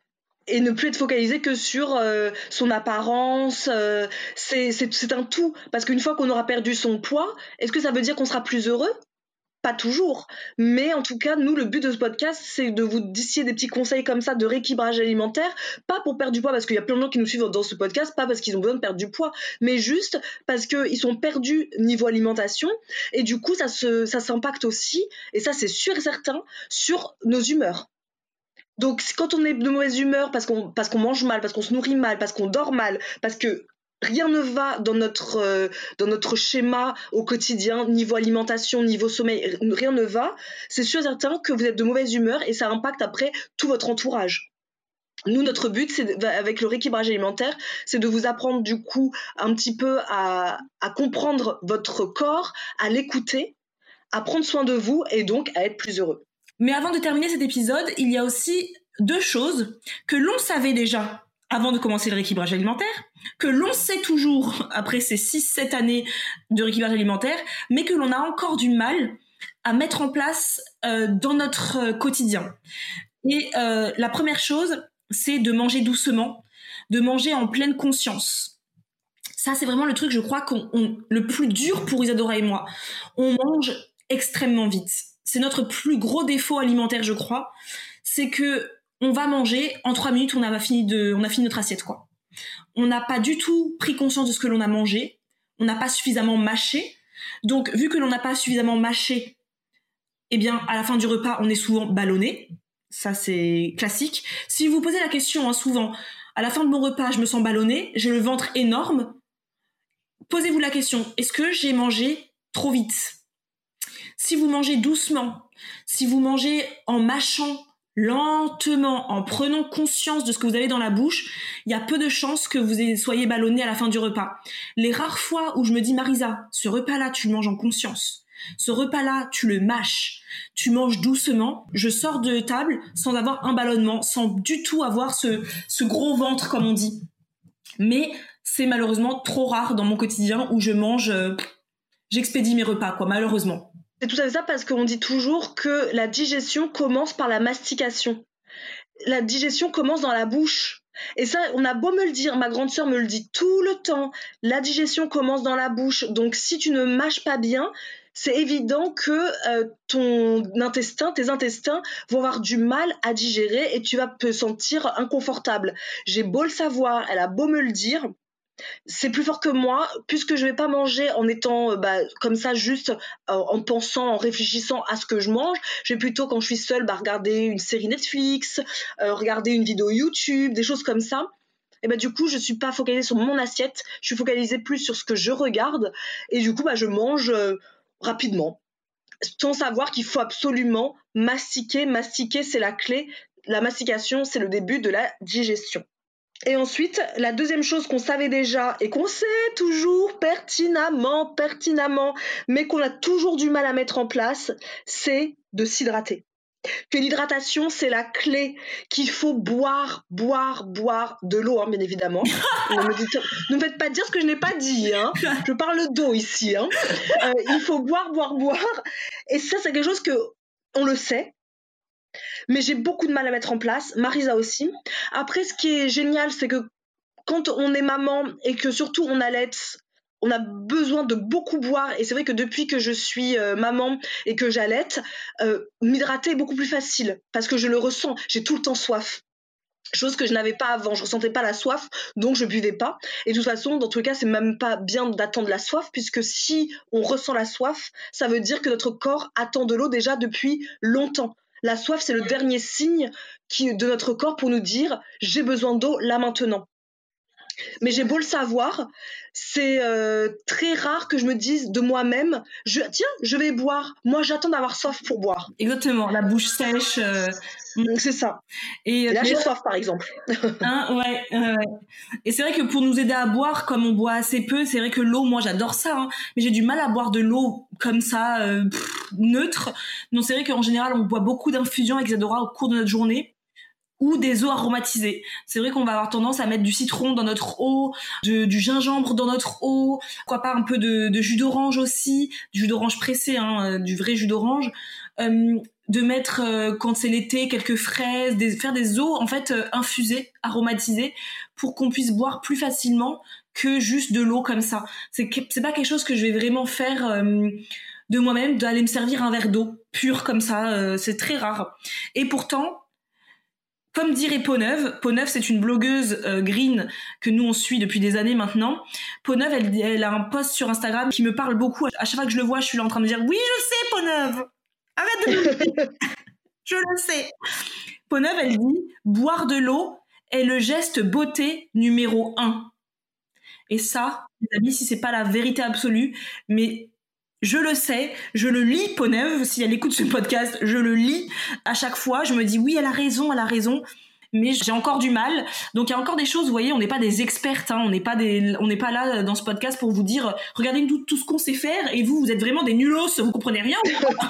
Et ne plus être focalisé que sur euh, son apparence, euh, c'est, c'est, c'est un tout. Parce qu'une fois qu'on aura perdu son poids, est-ce que ça veut dire qu'on sera plus heureux ? Pas toujours. Mais en tout cas, nous, le but de ce podcast, c'est de vous distiller des petits conseils comme ça de rééquilibrage alimentaire, pas pour perdre du poids, parce qu'il y a plein de gens qui nous suivent dans ce podcast, pas parce qu'ils ont besoin de perdre du poids, mais juste parce qu'ils sont perdus niveau alimentation, et du coup, ça, se, ça s'impacte aussi, et ça c'est sûr et certain, sur nos humeurs. Donc, quand on est de mauvaise humeur parce qu'on, parce qu'on mange mal, parce qu'on se nourrit mal, parce qu'on dort mal, parce que rien ne va dans notre, euh, dans notre schéma au quotidien, niveau alimentation, niveau sommeil, rien ne va, c'est sûr et certain que vous êtes de mauvaise humeur et ça impacte après tout votre entourage. Nous, notre but, c'est, avec le rééquilibrage alimentaire, c'est de vous apprendre du coup un petit peu à, à comprendre votre corps, à l'écouter, à prendre soin de vous et donc à être plus heureux. Mais avant de terminer cet épisode, il y a aussi deux choses que l'on savait déjà avant de commencer le rééquilibrage alimentaire, que l'on sait toujours après ces six sept années de rééquilibrage alimentaire, mais que l'on a encore du mal à mettre en place euh, dans notre quotidien. Et euh, la première chose, c'est de manger doucement, de manger en pleine conscience. Ça, c'est vraiment le truc, je crois, qu'on, on, le plus dur pour Isadora et moi. On mange extrêmement vite. C'est notre plus gros défaut alimentaire, je crois. C'est que on va manger, en trois minutes, on a fini de, on a fini notre assiette, quoi. On n'a pas du tout pris conscience de ce que l'on a mangé. On n'a pas suffisamment mâché. Donc, vu que l'on n'a pas suffisamment mâché, eh bien, à la fin du repas, on est souvent ballonné. Ça, c'est classique. Si vous vous posez la question, hein, souvent, à la fin de mon repas, je me sens ballonné, j'ai le ventre énorme. Posez-vous la question, est-ce que j'ai mangé trop vite ? Si vous mangez doucement, si vous mangez en mâchant lentement, en prenant conscience de ce que vous avez dans la bouche, il y a peu de chances que vous soyez ballonné à la fin du repas. Les rares fois où je me dis, Marisa, ce repas-là, tu le manges en conscience. Ce repas-là, tu le mâches. Tu manges doucement. Je sors de table sans avoir un ballonnement, sans du tout avoir ce, ce gros ventre, comme on dit. Mais c'est malheureusement trop rare dans mon quotidien où je mange, euh, j'expédie mes repas, quoi, malheureusement. C'est tout à fait ça, parce qu'on dit toujours que la digestion commence par la mastication. La digestion commence dans la bouche. Et ça, on a beau me le dire, ma grande sœur me le dit tout le temps, la digestion commence dans la bouche. Donc si tu ne mâches pas bien, c'est évident que euh, ton intestin, tes intestins vont avoir du mal à digérer et tu vas te sentir inconfortable. J'ai beau le savoir, elle a beau me le dire, c'est plus fort que moi, puisque je vais pas manger en étant bah, comme ça, juste euh, en pensant, en réfléchissant à ce que je mange. Je vais plutôt, quand je suis seule, bah, regarder une série Netflix, euh, regarder une vidéo YouTube, des choses comme ça. Et bah, du coup, je suis pas focalisée sur mon assiette, je suis focalisée plus sur ce que je regarde, et du coup, bah, je mange euh, rapidement, sans savoir qu'il faut absolument mastiquer. Mastiquer, c'est la clé. La mastication, c'est le début de la digestion. Et ensuite, la deuxième chose qu'on savait déjà et qu'on sait toujours pertinemment, pertinemment, mais qu'on a toujours du mal à mettre en place, c'est de s'hydrater. Que l'hydratation, c'est la clé, qu'il faut boire, boire, boire de l'eau, hein, bien évidemment. Ne me, dites, ne me faites pas dire ce que je n'ai pas dit, hein. Je parle d'eau ici. Hein. Euh, il faut boire, boire, boire. Et ça, c'est quelque chose que on le sait. Mais j'ai beaucoup de mal à mettre en place, Marisa aussi. Après, ce qui est génial, c'est que quand on est maman et que surtout on allaite, on a besoin de beaucoup boire. Et c'est vrai que depuis que je suis euh, maman et que j'allaite, euh, m'hydrater est beaucoup plus facile parce que je le ressens. J'ai tout le temps soif. Chose que je n'avais pas avant, je ressentais pas la soif, donc je buvais pas. Et de toute façon, dans tous les cas, c'est même pas bien d'attendre la soif, puisque si on ressent la soif, ça veut dire que notre corps attend de l'eau déjà depuis longtemps. La soif, c'est le dernier signe qui, de notre corps pour nous dire « j'ai besoin d'eau là maintenant ». Mais j'ai beau le savoir, c'est euh, très rare que je me dise de moi-même je, « tiens, je vais boire ». Moi, j'attends d'avoir soif pour boire. Exactement, la bouche sèche. Euh... C'est ça. Et, Et là, j'ai soif, par exemple. Hein, ouais, euh, et c'est vrai que pour nous aider à boire, comme on boit assez peu, c'est vrai que l'eau, moi, j'adore ça, hein, mais j'ai du mal à boire de l'eau comme ça, euh, pff, neutre. Donc c'est vrai qu'en général, on boit beaucoup d'infusions avec Isadora au cours de notre journée, ou des eaux aromatisées. C'est vrai qu'on va avoir tendance à mettre du citron dans notre eau, de, du gingembre dans notre eau, pourquoi pas un peu de, de jus d'orange aussi, du jus d'orange pressé, hein, du vrai jus d'orange. Euh, de mettre euh, quand c'est l'été quelques fraises, des, faire des eaux en fait euh, infusées, aromatisées, pour qu'on puisse boire plus facilement que juste de l'eau comme ça. C'est c'est pas quelque chose que je vais vraiment faire euh, de moi-même, d'aller me servir un verre d'eau pur comme ça. Euh, c'est très rare. Et pourtant, comme dirait Peau-Neuve, Peau-Neuve c'est une blogueuse euh, green que nous on suit depuis des années maintenant. Peau-Neuve elle, elle a un post sur Instagram qui me parle beaucoup. À chaque fois que je le vois, je suis là en train de me dire oui je sais Peau-Neuve. Arrête de me je le sais. Peau-Neuve, elle dit « Boire de l'eau est le geste beauté numéro un ». Et ça, les amis, si c'est pas la vérité absolue, mais je le sais, je le lis, Peau-Neuve, si elle écoute ce podcast, je le lis à chaque fois, je me dis « Oui, elle a raison, elle a raison ». Mais j'ai encore du mal. Donc il y a encore des choses, vous voyez, on n'est pas des expertes, hein, on n'est pas des, on n'est pas là dans ce podcast pour vous dire « Regardez tout, tout ce qu'on sait faire et vous, vous êtes vraiment des nulos, vous comprenez rien ».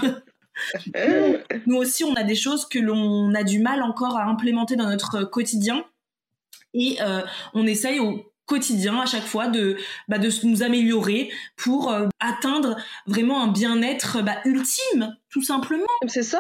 Nous aussi, on a des choses que l'on a du mal encore à implémenter dans notre quotidien et euh, on essaye au quotidien à chaque fois de, bah, de nous améliorer pour euh, atteindre vraiment un bien-être bah, ultime, tout simplement. C'est ça.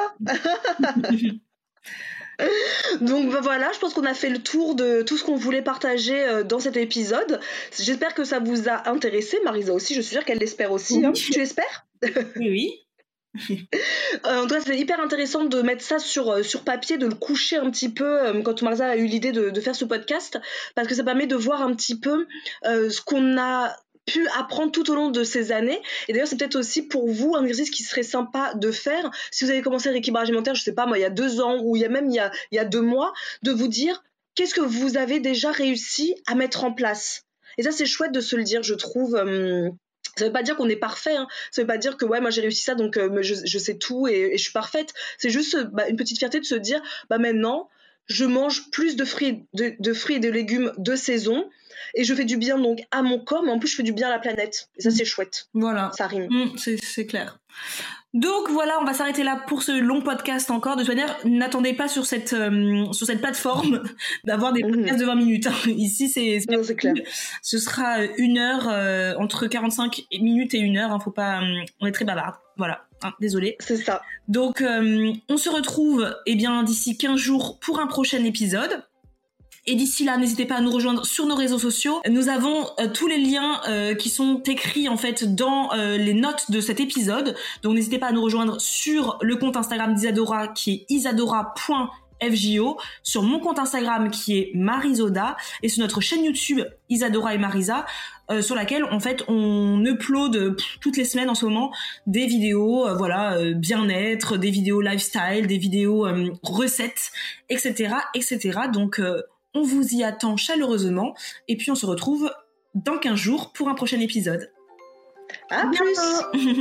Donc bah voilà, je pense qu'on a fait le tour de tout ce qu'on voulait partager euh, dans cet épisode. J'espère que ça vous a intéressé. Marisa aussi, je suis sûre qu'elle l'espère aussi. Oui. Hein. Tu l'espères ? Oui, oui. euh, en tout cas, c'est hyper intéressant de mettre ça sur, sur papier, de le coucher un petit peu euh, quand Marisa a eu l'idée de, de faire ce podcast, parce que ça permet de voir un petit peu euh, ce qu'on a pu apprendre tout au long de ces années. Et d'ailleurs, c'est peut-être aussi pour vous un exercice qui serait sympa de faire si vous avez commencé l'équilibrage alimentaire, je sais pas moi, il y a deux ans ou il y a même il y a, il y a deux mois, de vous dire qu'est-ce que vous avez déjà réussi à mettre en place. Et ça, c'est chouette de se le dire, je trouve. Euh, Ça veut pas dire qu'on est parfait, hein. Ça veut pas dire que ouais moi j'ai réussi ça donc euh, je, je sais tout et, et je suis parfaite. C'est juste bah, une petite fierté de se dire bah maintenant je mange plus de fruits, de, de fruits et de légumes de saison et je fais du bien donc à mon corps mais en plus je fais du bien à la planète et ça c'est chouette. Voilà, ça rime. Mmh, c'est, c'est clair. Donc voilà, on va s'arrêter là pour ce long podcast encore. De toute manière, n'attendez pas sur cette euh, sur cette plateforme d'avoir des podcasts mmh. de vingt minutes. Hein. Ici, c'est, c'est, non, c'est clair. Ce sera une heure, euh, entre quarante-cinq minutes et une heure. Hein, faut pas, euh, on est très bavard. Voilà, hein, désolé. C'est ça. Donc, euh, on se retrouve eh bien d'ici quinze jours pour un prochain épisode. Et d'ici là, n'hésitez pas à nous rejoindre sur nos réseaux sociaux. Nous avons euh, tous les liens euh, qui sont écrits en fait dans euh, les notes de cet épisode. Donc n'hésitez pas à nous rejoindre sur le compte Instagram d'Isadora qui est isadora point f j o, sur mon compte Instagram qui est Marisoda et sur notre chaîne YouTube Isadora et Marisa euh, sur laquelle en fait on upload pff, toutes les semaines en ce moment des vidéos euh, voilà euh, bien-être, des vidéos lifestyle, des vidéos euh, recettes, et cetera et cetera. Donc euh, on vous y attend chaleureusement et puis on se retrouve dans quinze jours pour un prochain épisode. À plus.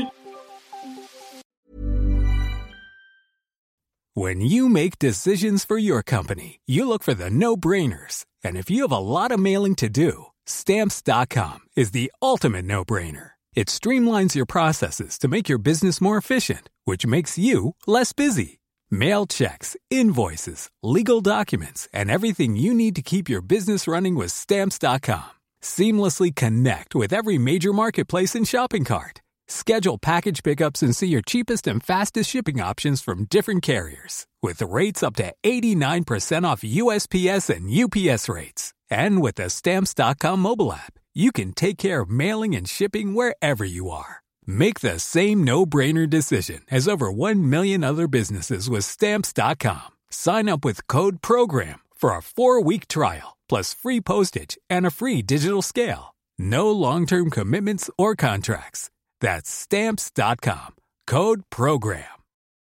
When you make decisions for your company, you look for the no-brainers. And if you have a lot of mailing to do, Stamps dot com is the ultimate no-brainer. It streamlines your processes to make your business more efficient, which makes you less busy. Mail checks, invoices, legal documents, and everything you need to keep your business running with Stamps dot com. Seamlessly connect with every major marketplace and shopping cart. Schedule package pickups and see your cheapest and fastest shipping options from different carriers. With rates up to eighty-nine percent off U S P S and U P S rates. And with the Stamps dot com mobile app, you can take care of mailing and shipping wherever you are. Make the same no-brainer decision as over one million other businesses with Stamps dot com. Sign up with code PROGRAM for a four-week trial, plus free postage and a free digital scale. No long-term commitments or contracts. That's Stamps dot com. Code PROGRAM.